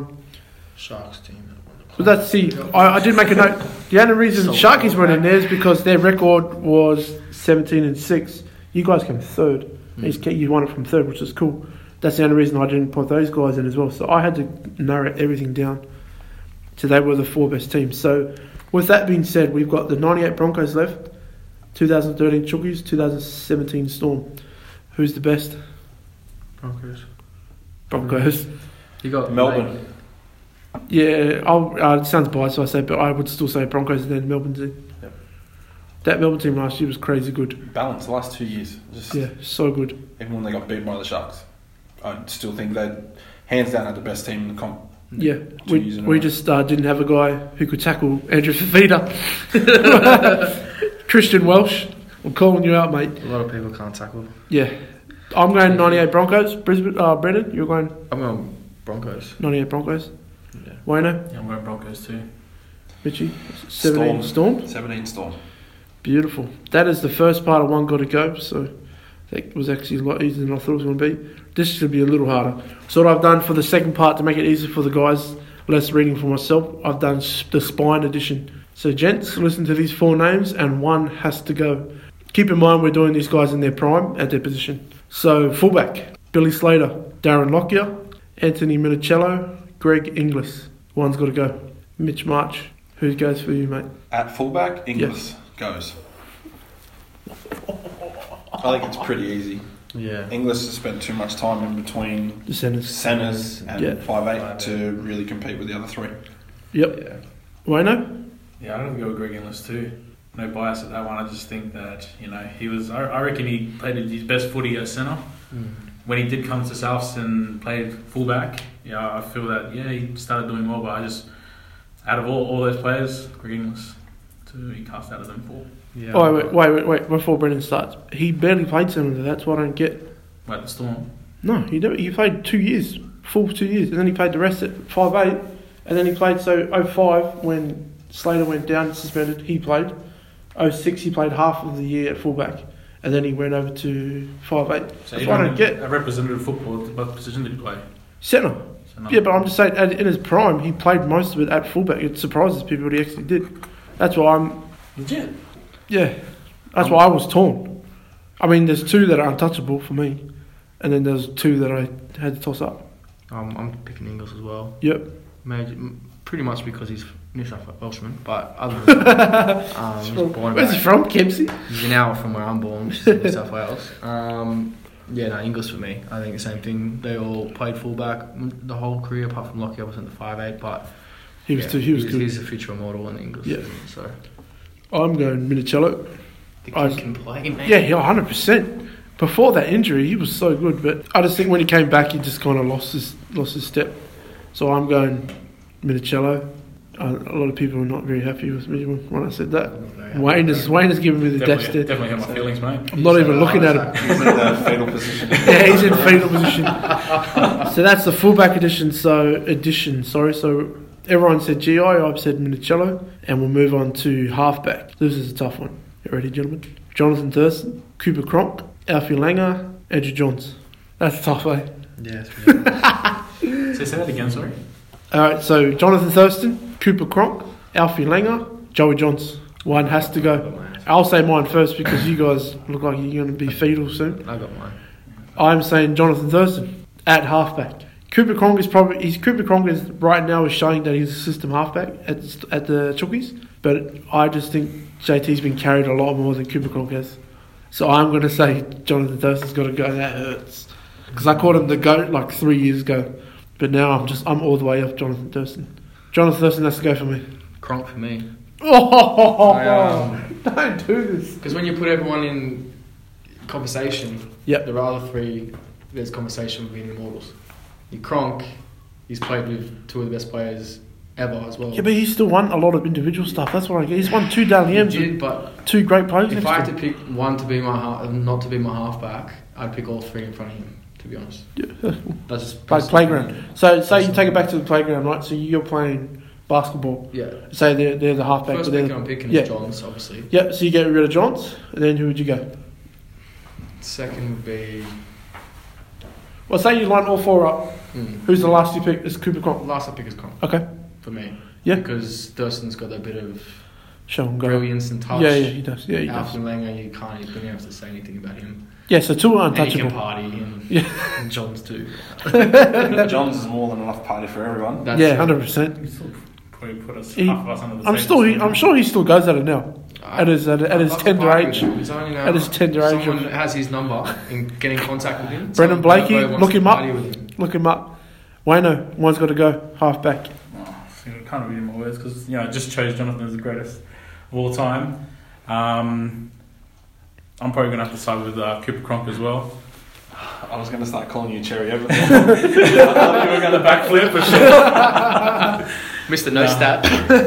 Sharks team. But that's I did make a note. The only reason Sharkies weren't in there is because their record was 17-6. You guys came third. You won it from third, which is cool. That's the only reason I didn't put those guys in as well. So I had to narrow everything down. So they were the 4 best teams. So with that being said, we've got the 98 Broncos left, 2013 Chookies, 2017 Storm. Who's the best? Broncos. You got Melbourne. Yeah, it sounds biased, so I say, but I would still say Broncos and then Melbourne team. Yep. That Melbourne team last year was crazy good. Balance the last 2 years. Just Yeah, so good. even when they got beat by the Sharks, I still think they hands down had the best team in the comp. Yeah, 2 years in a we row. just didn't have a guy who could tackle Andrew Fafita. Christian Welsh, I'm calling you out, mate. a lot of people can't tackle. Yeah, I'm going 98 Broncos. Brisbane, Brendan, you're going I'm going Broncos. 98 Broncos. Yeah. Wayno, Yeah, I'm going Broncos too. Mitchie, 17 Storm. 17 Storm. Beautiful. That is the first part of One Gotta Go, so that was actually a lot easier than I thought it was going to be. This should be a little harder. So what I've done for the second part to make it easier for the guys, less reading for myself, I've done the spine edition. So gents, listen to these 4 names and one has to go. Keep in mind we're doing these guys in their prime at their position. So fullback, Billy Slater, Darren Lockyer, Anthony Minicello, Greg Inglis. One's got to go. Mitch March. Who goes for you, mate? At fullback, Inglis goes. I think it's pretty easy. Yeah. Inglis has spent too much time in between The centres. centres and Yeah. 5'8" to really compete with the other 3. Yep. Yeah. Wayno? Yeah, I'm going to go with Greg Inglis too. No bias at that one. I just think that, he was... I reckon he played his best footy at centre. When he did come to Souths and played fullback, I feel that, he started doing well, but I just... Out of all those players, Greg Inglis, he cast out of them 4. Yeah. Oh, wait. Before Brendan starts. He barely played centre. That's what I don't get. Wait, the Storm. No, he played 2 years. Full 2 years. And then he played the rest at 5'8". And then he played, 05 when Slater went down suspended, he played. 06 he played half of the year at fullback, and then he went over to 5'8". So That's what I don't get. A representative football, what position did he play? Centre. Yeah, but I'm just saying, in his prime, he played most of it at fullback. It surprises people what he actually did. That's why I'm... Legit. Yeah. That's why I was torn. I mean, there's two that are untouchable for me, and then there's two that I had to toss up. I'm picking Ingles as well. Yep. Pretty much because he's New South Welshman, but other than that, he's born Where's he from, Kempsey? He's an hour from where I'm born, which is New South Wales. Ingles for me. I think the same thing. They all played fullback the whole career, apart from Lockie, obviously the 5'8", but he was good. He's a future immortal in Ingles. Yeah. So I'm going Minicello. The kid can play, man. Yeah, 100%. Before that injury, he was so good, but I just think when he came back, he just kind of lost his step. So I'm going Minicello. A lot of people are not very happy with me when I said that. Wayne is giving me the death stare. Definitely hurt my feelings, mate. I'm not even looking at him. He's in the fetal position. Yeah, he's in fetal position. So that's the fullback edition. So everyone said GI, I've said Minicello, and we'll move on to halfback. This is a tough one. You ready, gentlemen? Jonathan Thurston, Cooper Cronk, Alfie Langer, Andrew Johns. That's tough, eh? Yeah. So say that again, sorry. Alright, so Jonathan Thurston, Cooper Cronk, Alfie Langer, Joey Johns. One has to go. I'll say mine first because you guys look like you're going to be fetal soon. I got mine. I'm saying Jonathan Thurston at halfback. Cooper Cronk is right now is showing that he's a system halfback at the Chookies, but I just think JT's been carried a lot more than Cooper Cronk has. So I'm going to say Jonathan Thurston's got to go. That hurts because I called him the GOAT like 3 years ago. But now I'm all the way up Jonathan Thurston. Jonathan Thurston has to go for me. Cronk for me. Oh, don't do this. Because when you put everyone in conversation, yep. the other three, there's conversation with being immortals. Your Cronk, he's played with two of the best players ever as well. Yeah, but he's still won a lot of individual stuff. That's what I get. He's won 2 Dally M's. He did, but two great players. If I had to pick one to be not to be my halfback, I'd pick all three in front of him. To be honest, yeah, that's just like playground. So say you take it back to the playground, right? So you're playing basketball. Yeah. Say they're the halfback. First pick I'm picking is Johns, obviously. Yeah. So you get rid of Johns, and then who would you go? Second would be. Well, say you line all 4 up. Who's the last you pick? It's Cooper Cronk. Last I pick is Cronk. Okay. For me. Yeah. Because Thurston's got a bit of brilliance and touch. Yeah, he does. Yeah, he does. Alfie Langer, you don't have to say anything about him. Yeah, so 2 are untouchable. And he can party, and Johns too. Johns is more than enough party for everyone. That's 100%. Probably put us half of us under the I'm sure he still goes at it now. At his tender age. At his tender age. Someone has his number and get in contact with him. Brendan Blakey, look him up. Look him up. Wayno, one's got to go. Halfback. I can't read my words because I just chose Jonathan as the greatest of all time. I'm probably going to have to side with Cooper Cronk as well. I was going to start calling you Cherry Evans. I thought you were going to backflip for sure. Mr. No Stat.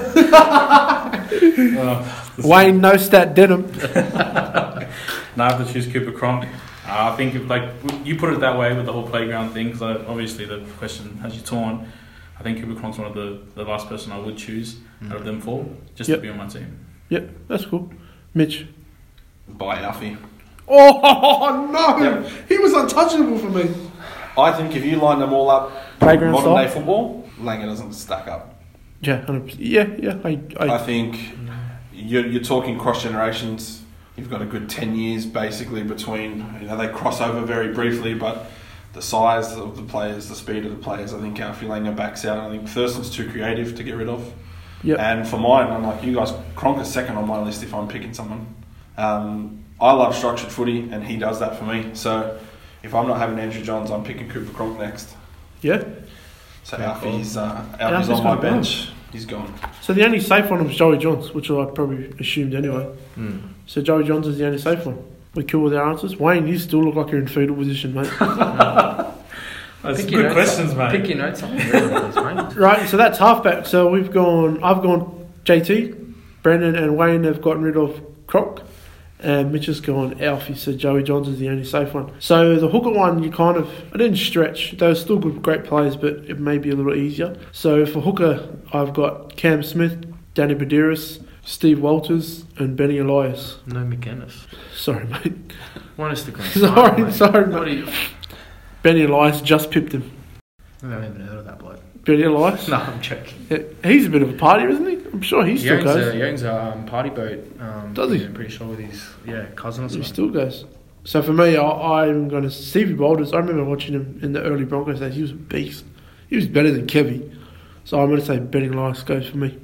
Wayne No Stat Denim. No, I have to choose Cooper Cronk. I think if you put it that way with the whole playground thing, because obviously the question has you torn. I think Cooper Cronk's one of the last person I would choose out of them 4 just to be on my team. Yep, that's cool. Mitch. By Alfie. Oh no! Yep. He was untouchable for me. I think if you line them all up, playground modern style day football, Langer doesn't stack up. Yeah, 100%. Yeah. I think you're talking cross generations. You've got a good 10 years basically between. They cross over very briefly, but the size of the players, the speed of the players, I think Alfie Langer backs out. I think Thurston's too creative to get rid of. Yep. And for mine, I'm like you guys, Cronk is second on my list if I'm picking someone. I love structured footy, and he does that for me. So if I'm not having Andrew Johns, I'm picking Cooper Cronk next. Yeah. So Alfie's on my bench. He's gone. So the only safe one was Joey Johns, which I probably assumed anyway. So Joey Johns is the only safe one. We cool with our answers. Wayne, you still look like you're in fetal position, mate. That's good questions, mate. Pick your notes on mate. Right, so that's halfback. So I've gone JT, Brendan and Wayne have gotten rid of Cronk, and Mitch has gone Alfie. So Joey Johns is the only safe one. So the hooker one, I didn't stretch. They were still great players, but it may be a little easier. So for hooker, I've got Cam Smith, Danny Badiris, Steve Walters and Benny Elias. No McGuinness. Sorry, mate. One is the grand Sorry, What mate. are you? Benny Elias just pipped him. I haven't even heard of that bloke. Benny Elias? No, I'm joking. Yeah, he's a bit of a partier, isn't he? I'm sure he still goes. He owns a party boat. Does he? I'm pretty sure with his cousin or He something. still goes. So for me, I'm going to Stevie Walters. I remember watching him in the early Broncos days. He was a beast. He was better than Kevy. So I'm going to say Benny Elias goes for me.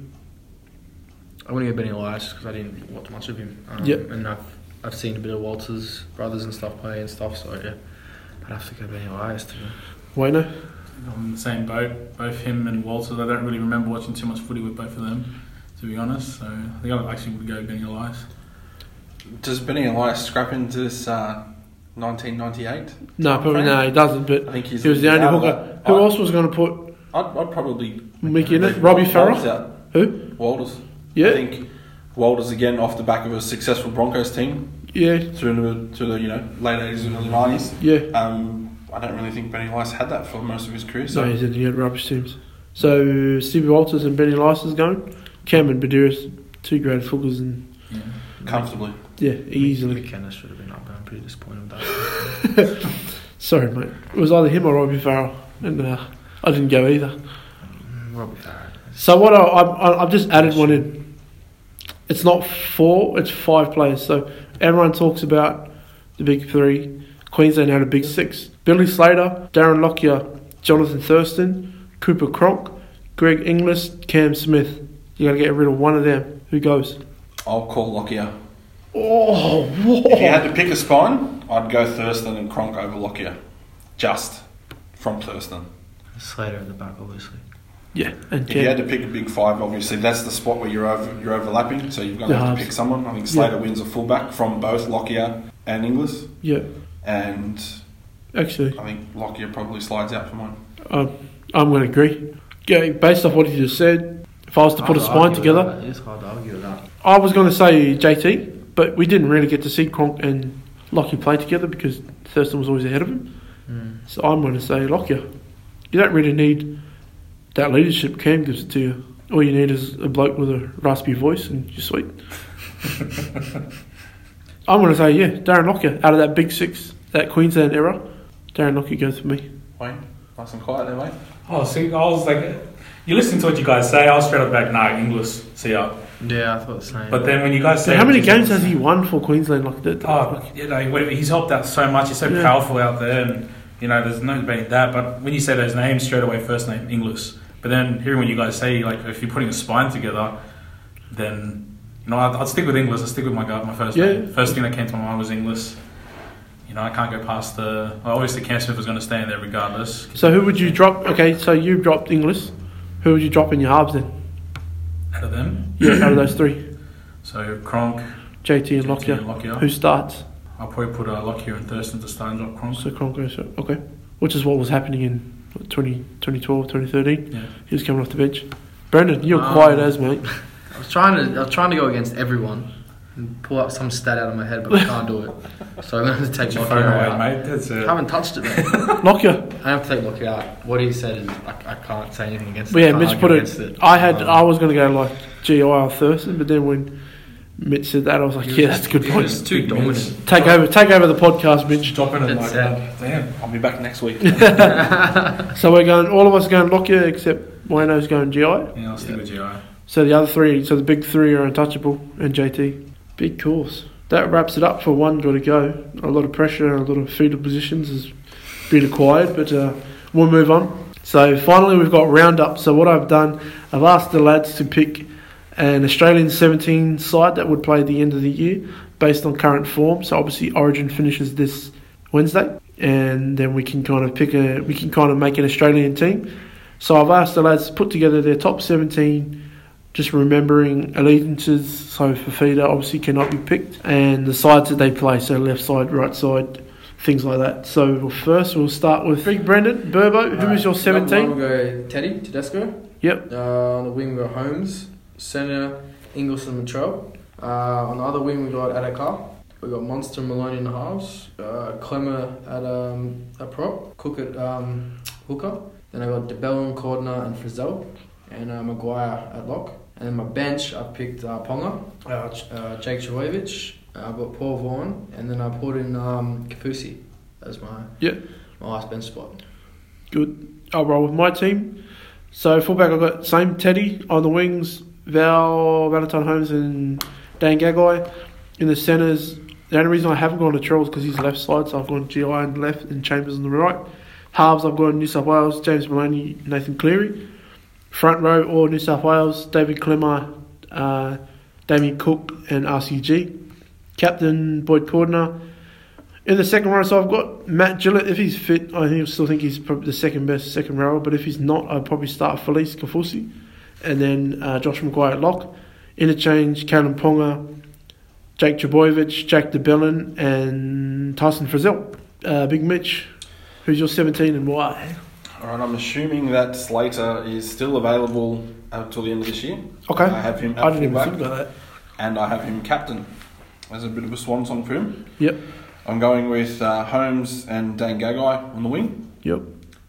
I want to go Benny Elias just because I didn't watch much of him. Yep. And I've seen a bit of Walters' brothers and stuff play and stuff, so yeah, I'd have to go Benny Elias too. Wayno? I'm in the same boat. Both him and Walters. I don't really remember watching too much footy with both of them, to be honest. So I think I actually would go Benny Elias. Does Benny Elias scrap into this 1998? No, probably no, he doesn't. But I think he was the only hooker. Who else was going to put I'd probably Mickey in it? Robbie Farrell? Walters out. Who? Walters. Yeah. I think Walters again off the back of a successful Broncos team Yeah. through the late 80s and early 90s. Yeah. I don't really think Benny Elias had that for most of his career. No, So he had rubbish teams. So Stevie Walters and Benny Elias is going. Cam and Badiris, two great hookers, and Yeah. comfortably. yeah, easily. McKenna should have been up there. I'm pretty disappointed with that. Sorry, mate. It was either him or Robbie Farrell, and I didn't go either. Robbie Farrell. So what I've just added one in. It's not 4, it's 5 players. So everyone talks about the big 3. Queensland had a big 6. Billy Slater, Darren Lockyer, Jonathan Thurston, Cooper Cronk, Greg Inglis, Cam Smith. You got to get rid of one of them. Who goes? I'll call Lockyer. Oh, whoa. If you had to pick a spine, I'd go Thurston and Cronk over Lockyer. Just from Thurston. Slater at the back, obviously. Yeah, and If you had Cam. to pick a big 5, obviously that's the spot where you're overlapping, so you're going to The have halves. to pick someone. I think Slater wins a fullback from both Lockyer and Inglis, Yeah, and actually, I think Lockyer probably slides out for mine. I'm going to agree. Yeah, based off what you just said, if I was to put a spine together, It's hard to argue with that. I was going to say JT, but we didn't really get to see Cronk and Lockyer play together because Thurston was always ahead of him. So I'm going to say Lockyer. You don't really need that leadership. Cam gives it to you. All you need is a bloke with a raspy voice and you're sweet. I'm going to say, yeah, Darren Lockyer. Out of that big 6, that Queensland era, Darren Lockyer goes for me. Wayne, nice and quiet there, mate. Oh, see, I was like, you listen to what you guys say. I was straight up back, nah, English. See ya. Yeah, I thought the same. But then when you guys So say, how many games has he won for Queensland? Like that? Oh, he's helped out so much. He's so Yeah. powerful out there, and there's no debating that. But when you say those names straight away, first name English. But then hearing what you guys say, like if you're putting a spine together, then I'd stick with English. I'd stick with my first name. First thing that came to my mind was English. I can't go past obviously Cam Smith was going to stay in there regardless. So who would you drop? Okay, so you dropped Inglis. Who would you drop in your halves then? Out of them, Yeah, out of those 3. so Cronk, JT and JT and Lockyer. Lockyer. Who starts? I'll probably put Lockyer and Thurston to start and drop Cronk. So Cronk goes, okay. Which is what was happening in 2012, 2013. Yeah. He was coming off the bench. Brendan, you're quiet as, mate. I was trying to go against everyone and pull up some stat out of my head, but I can't do it. So I'm going to take Your Lockyer phone away, out. mate. That's I it. haven't touched it, mate. Lockyer. I have to take Lockyer out. What he said is I can't say anything against But it. yeah, Can't Mitch argue put against it. I was going to go like GI or Thurston, but then when Mitch said that, I was like, yeah, that's a good point. It's too dominant. Take over the podcast, Mitch. Dropping it That's like it. that. Damn. I'll be back next week. So all of us are going Lockyer except Wayno's going GI. Yeah, I'll stick with GI. So the other 3, so the big 3 are untouchable and JT. Big course. That wraps it up for one got to go. A lot of pressure, a lot of fetal positions has been acquired, but we'll move on. So finally we've got roundup. So what I've done, I've asked the lads to pick an Australian 17 side that would play at the end of the year based on current form. So obviously Origin finishes this Wednesday, and then we can kind of make an Australian team. So I've asked the lads to put together their top 17, just remembering allegiances. So Fafita obviously cannot be picked, and the sides that they play, so left side, right side, things like that. So first we'll start with Big Brendan Burbo. Who is your 17? We'll go Teddy Tedesco. Yep. On the wing we got Holmes, Centre, Ingles and Latrell. On the other wing we got Adakar. We got Monster Maloney in the halves. Clemmer at prop. Cook at hooker. Then I got DeBellin, Cordner and Frizzell. And Maguire at lock. And then my bench, I picked Ponga, Jake Trbojevic, I've got Paul Vaughan, and then I put in Kafusi as my last bench spot. Good. I'll roll with my team. So fullback, I've got same Teddy on the wings, Valentine Holmes and Dan Gagai. In the centres, the only reason I haven't gone to Latrell is because he's left side, so I've gone GI on the left and Chambers on the right. Halves, I've gone New South Wales, James Maloney, Nathan Cleary. Front row, all New South Wales, David Clemmer, Damien Cook and RCG. Captain, Boyd Cordner. In the second row, so I've got Matt Gillett. If he's fit, I still think he's probably the second best second rower, but if he's not, I'd probably start Felice Kafusi. And then Josh Maguire at lock. Interchange, Kalen Ponga, Jake Trbojevic, Jack DeBellin and Tyson Frizzell. Big Mitch, who's your 17 and why? Alright, I'm assuming that Slater is still available until the end of this year. Okay. I have him at I didn't even fullback, think about that. and I have him captain as a bit of a swan song for him. Yep. I'm going with Holmes and Dan Gagai on the wing. Yep.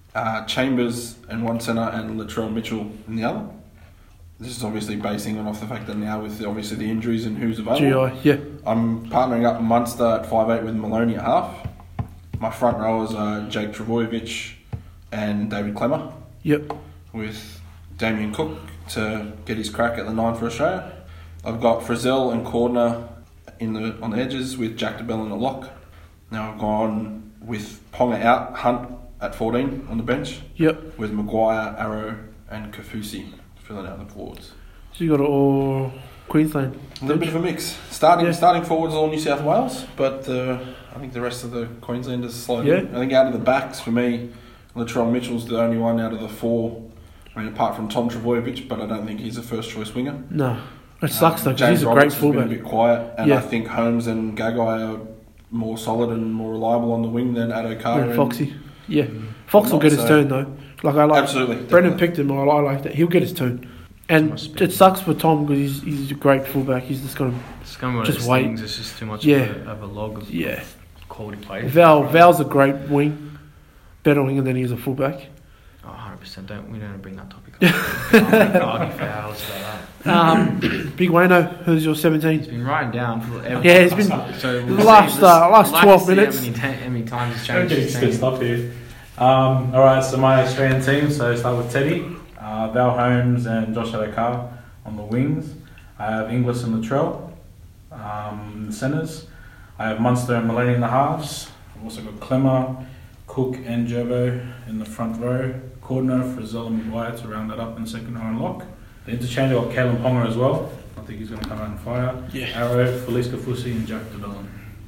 Chambers in one centre and Latrell Mitchell in the other. This is obviously basing off the fact that now with obviously the injuries and who's available. GI, yeah. I'm partnering up Munster at 5'8" with Maloney at half. My front rowers are Jake Trbojevic and David Clemmer. Yep. With Damien Cook to get his crack at the 9 for Australia. I've got Frizzell and Cordner on the edges with Jack DeBellin at lock. Now I've gone with Ponga out, Hunt at 14 on the bench. Yep. With Maguire, Arrow and Kafusi filling out the forwards. So you got it all Queensland. A little bit of a mix. Starting forwards all New South Wales, but I think the rest of the Queenslanders slide in. I think out of the backs for me, Latrell Mitchell's the only one out of the four. I mean, apart from Tom Trbojevic, but I don't think he's a first choice winger. No, it sucks though because James he's a Roberts great fullback. has been a bit quiet, and I think Holmes and Gagai are more solid and more reliable on the wing than Addo-Carr and Foxy. Yeah, Fox will get his turn though. Like I like absolutely. Brendan picked him. I like that. He'll get his turn. And it sucks for Tom because he's a great fullback. He's just going to just wait. It's just too much of a log of quality play. Val's a great wing, better winger than he is a fullback. Oh, 100%. We don't bring that topic up. Argue for hours about that. Big Wayno, who's your 17? He's been writing down for he's been the last 12 minutes. How many times he's Don't changed get his good team. stuff here. Alright, so my Australian team, so start with Teddy, Val Holmes and Josh Addo-Carr on the wings. I have Inglis and Latrell in the centres. I have Munster and Maloney in the halves. I've also got Clemmer, Cook and Gerbo in the front row. Cordner, Frizzell and Maguire to round that up in the second row and lock. The interchange, I've got Kalen Ponga as well. I think he's going to come out on fire. Yeah. Arrow, Felice Kafusi and Jack DeBellin.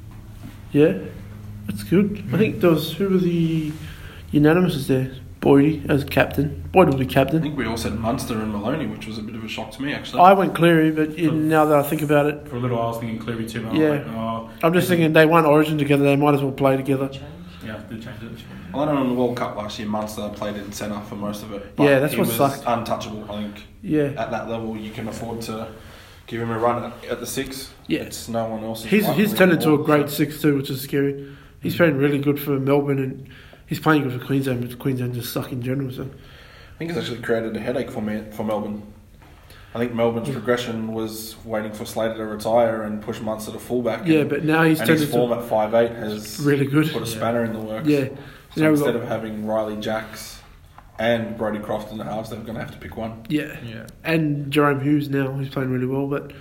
Yeah, that's good. I think who were the unanimous there? Boydie as captain. Boyd will be I captain. think we all said Munster and Maloney, which was a bit of a shock to me actually. I went Cleary, but now that I think about it, For a little while I was thinking Cleary too, but Yeah. I'm just thinking they won Origin together. They might as well play together. yeah, I did change it. I know in the World Cup last year, Munster played in centre for most of it. But Yeah, that's he what was sucked. untouchable. I think Yeah, at that level, you can afford to give him a run at the 6. yeah. It's no one else's. He's turned into a great 6-2, which is scary. He's playing really good for Melbourne and he's playing good for Queensland, but Queensland just suck in general. So I think it's actually created a headache for Melbourne. I think Melbourne's progression was waiting for Slater to retire and push Munster to fullback. yeah, but now he's and turned his into form at 5'8" has really good. put a spanner in the works. Yeah. So Now we've instead got- of having Riley Jacks and Brodie Croft in the halves, they're going to have to pick one. Yeah. Yeah. And Jerome Hughes now, he's playing really well. But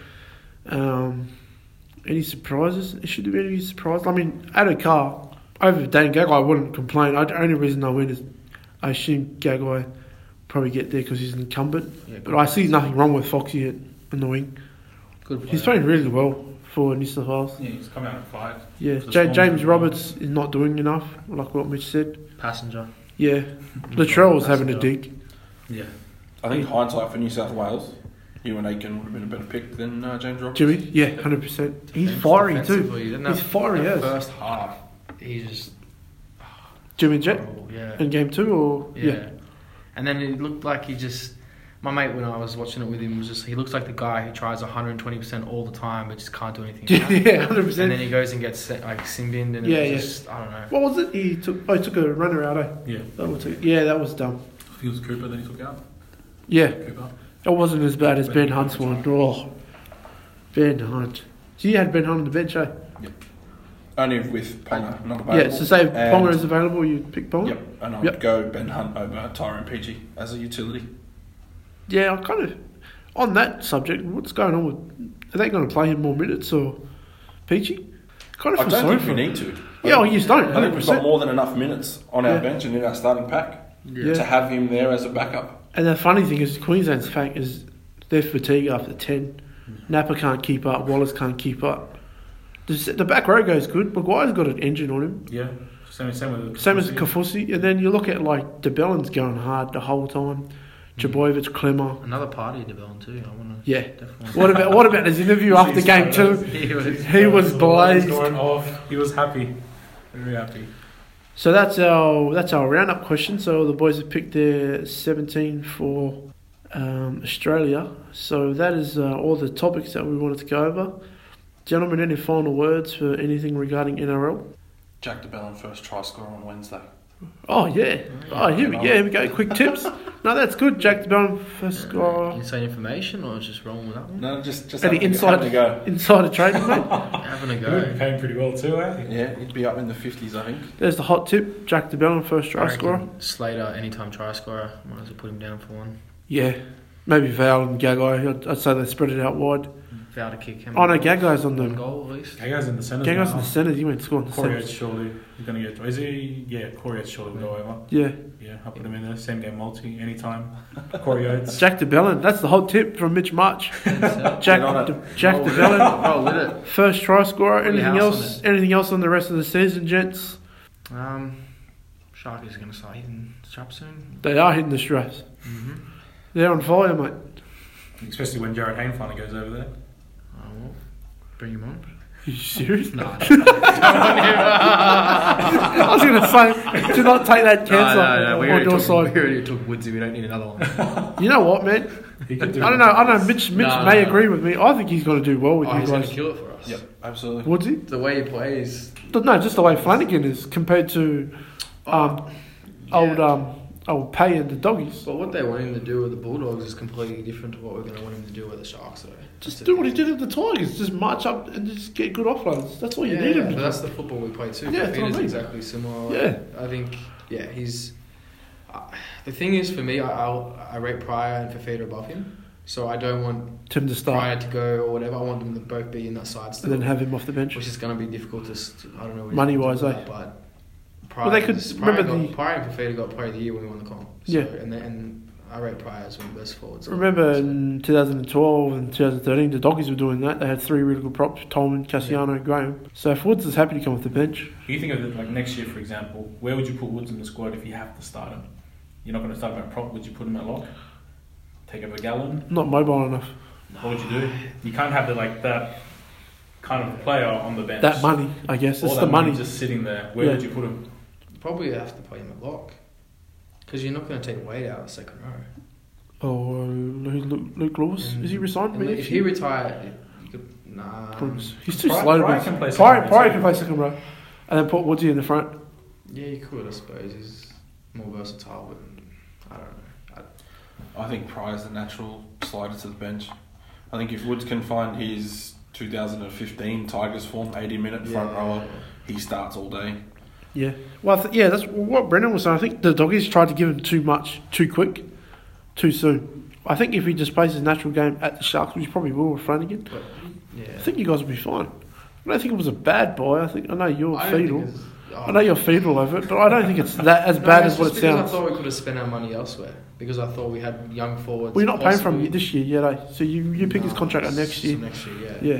any surprises? Should there be any surprises? I mean, Addo-Carr over Dan Gagai, I wouldn't complain. The only reason I win is I assume Gagai probably get there because he's an incumbent. Yeah, But I see nothing wrong with Foxy in the wing. Good player. He's playing really well for New South Wales. Yeah, he's come out at 5. Yeah, For the Swans. James Roberts is not doing enough, like what Mitch said. Passenger. Yeah, Latrell was having a dig. Yeah. I think hindsight for New South Wales, Ewan Aiken would have been a better pick than James Roberts. Jimmy, yeah, 100%. He's fiery too. Offensively, in that- He's fiery, that yes. First half, he just Jimmy Jet horrible, yeah. in game 2 or Yeah. And then it looked like he just. My mate, when I was watching it with him, was just. He looks like the guy who tries 120% all the time, but just can't do anything. Yeah, And 100%. then he goes and gets like sin binned, and Yeah, it's just I don't know. What was it? He took a runner out. Yeah. That was dumb. Fields Cooper, then he took out. Yeah, Cooper. It wasn't as bad as Ben Hunt's one. Oh, Ben Hunt. So you had Ben Hunt on the bench, eh? Only with Ponga not available. Yeah, so say if Ponga is available, you'd pick Ponga? Yep, and I would go Ben Hunt over Tyrone Peachy as a utility. Yeah, I kind of... On that subject, what's going on with... Are they going to play him more minutes or Peachy? Kind of I feel don't sorry think for we him. need to. Yeah, well, you just don't. I think we've got 100%. more than enough minutes on our Yeah. bench and in our starting pack Yeah. to have him there as a backup. And the funny thing is, Queensland's fact is they're fatigued after 10. Napa can't keep up. Wallace can't keep up. The back row goes good. Maguire's got an engine on him. Yeah, same with Same as Kafusi. And then you look at, like, De Bellin's going hard the whole time. Trebojevic, Clemmer. Another party to Bellin too. I want to Yeah. definitely. What about his interview after game 2? He was blazed. going off. He was happy, very happy. So that's our roundup question. So the boys have picked their 17 for Australia. So that is all the topics that we wanted to go over. Gentlemen, any final words for anything regarding NRL? Jack DeBellin first try scorer on Wednesday. Oh yeah. Oh here we go. Quick tips. No, that's good. Jack DeBellin first scorer. Inside information or just rolling with that one? No, just Any having a go. insider trading, mate. Having a He would be go. paying pretty well too, eh? Yeah, he'd be up in the 50s, I think. There's the hot tip. Jack DeBellin first try I reckon scorer. Slater, anytime try scorer. Might as well put him down for one. Yeah. Maybe Val and Gagai. I'd say they spread it out wide. Foul to kick him. Oh no, Gagai's on One the. goal at least. Gagai's in the centre. Gagai's in the centre. He went score in the Corey centre. Oates surely he's going to get. Is he? Yeah, Corey Oates surely will go over. Yeah. Yeah, I'll put him in there. Same game multi anytime. Corey Oates. Jack DeBellin. That's the hot tip from Mitch March. Jack Get on it. Jack Roll with DeBellin. it. Roll with it. First try scorer. Put your Anything house else? on Anything else on the rest of the season, gents? Sharky's going to start hitting strap soon. They are hitting the straps. Mm-hmm. They're on fire, mate. Especially when Jared Hayne finally goes over there. Well, bring him on. Are you serious? No. I was going to say, do not take that cancer We on your side. already took Woodsy. We don't need another one. You know what, man? He could do I don't know. Mitch No, may no. agree with me. I think he's going to do well with Oh, you he's going to guys. kill it for us. Yep, absolutely. Would he? The way he plays. But no, just the way Flanagan is compared to old Pay and the Doggies. But what they want him to do with the Bulldogs is completely different to what we're going to want him to do with the Sharks, though. Just do what he did at the Tigers. Just march up and just get good offloads. That's all you need him to but do. that's the football we play too. Yeah, that's what I Fifita's mean. exactly similar. Yeah. I think, he's... the thing is, for me, I rate Pryor and Fifita above him. So I don't want Tim to start Pryor to go or whatever. I want them to both be in that side still. and then have him off the bench. Which is going to be difficult to... I don't know what Money-wise, eh? eh? But Well, they could remember Pryor and Fifita got Player of the Year when we won the comp. So, Yeah. And I rate Pryor as one of the best forwards. Remember in 2012 and 2013, the Doggies were doing that. They had three really good props: Tolman, Cassiano, Graham. So if Woods is happy to come off the bench, You think of it like next year, for example, where would you put Woods in the squad if you have to start him? You're not going to start him at prop. Would you put him at lock? Take over Gallon? not mobile enough. What would you do? You can't have that kind of player on the bench. That money, I guess. All It's that the money. just sitting there. Where Yeah. would you put him? Probably have to play him at lock. Because you're not going to take Wade out of the second row. Oh, Luke Lewis. Is he resigned? And if he retired, you could... Nah. He's too Pryor- slow to Pryor be. can play second row Pryor too. can play second row, and then put Woodsy in the front. Yeah, you could, I suppose. He's more versatile, but I don't know. I think Pryor's the natural slider to the bench. I think if Woods can find his 2015 Tigers form, 80-minute front rower, he starts all day. Yeah. Well, that's what Brendan was saying. I think the Doggies tried to give him too much, too quick, too soon. I think if he just plays his natural game at the Sharks, which he probably will with Flanagan, But, yeah. I think you guys will be fine. I don't think it was a bad buy. I know you're I don't fetal. think it's- I know you're fetal over it, but I don't think it's that as No, bad it's as what it just because sounds. I thought we could have spent our money elsewhere. Because I thought we had young forwards. Well, you're not paying from possibly- this year yet, eh? So you pick his contract up next year. Next year, Yeah.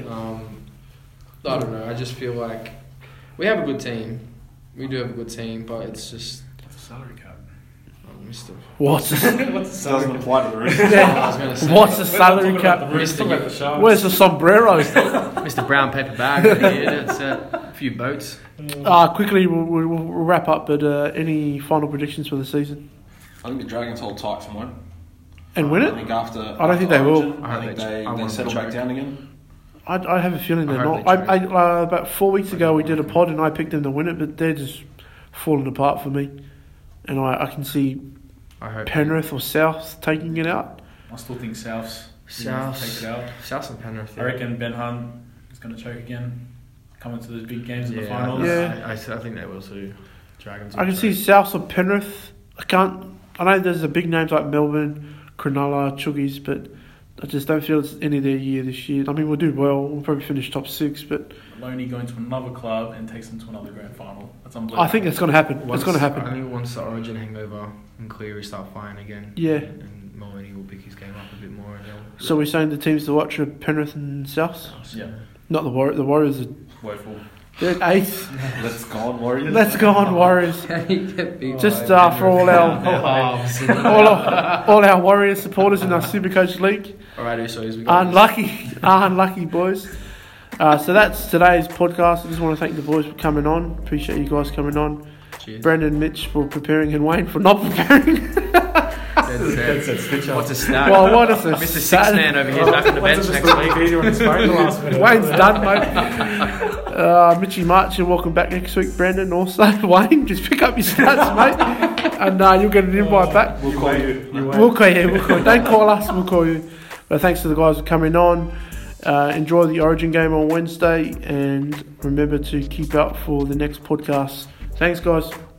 I don't know. I just feel like we have a good team. We do have a good team, but it's just Salary cap. Mr. What's Doesn't apply to the rest. I was going to say What's the salary cap? Where's the sombreros? Mr. Brown paper bag right here. That's a few boats. Quickly, we'll wrap up. But any final predictions for the season? I think the Dragons hold tight for one. And win I it? think after. I don't think they will. Origin, I think they want settle them back to down again. I have a feeling I they're hope not. they About 4 weeks ago, we did a pod and I picked them to win it, but they're just falling apart for me. And I can see I hope. Penrith or South taking it out. I still think Souths take it out. Souths and Penrith. I reckon Ben Hunt is going to choke again, coming to those big games in the finals. Yeah. I think they will too. Dragons. I can see South or Penrith. I know there's the big names like Melbourne, Cronulla, Chuggies, but I just don't feel it's any of their year this year. I mean, we'll do well. We'll probably finish top 6, but Maloney going to another club and takes them to another grand final. That's unbelievable. I think that's going to happen. It's going to happen. I think once the Origin hangover and Cleary start firing again, Yeah. and Maloney will pick his game up a bit more. And So we're saying the teams to watch are Penrith and South? Yeah. Not the Warriors. The Warriors are Woeful. they're 8th. Let's go on, Warriors. Let's go on, Warriors. Just for all our Warriors supporters in our Supercoach League. Alright, so we got Unlucky boys. So that's today's podcast. I just want to thank the boys for coming on. Appreciate you guys coming on. Cheers. Brendan, Mitch for preparing, and Wayne for not preparing. What's a stat? Well, what is this? Mr. Six Man over here is back on the bench next week. Wayne's done, mate. Mitchy March, and welcome back next week, Brendan. Also, Wayne, just pick up your stats, mate, and you'll get an invite back. We'll call you. We'll call you. Don't call us. We'll call you. But thanks to the guys for coming on. Enjoy the Origin game on Wednesday, and remember to keep up for the next podcast. Thanks, guys.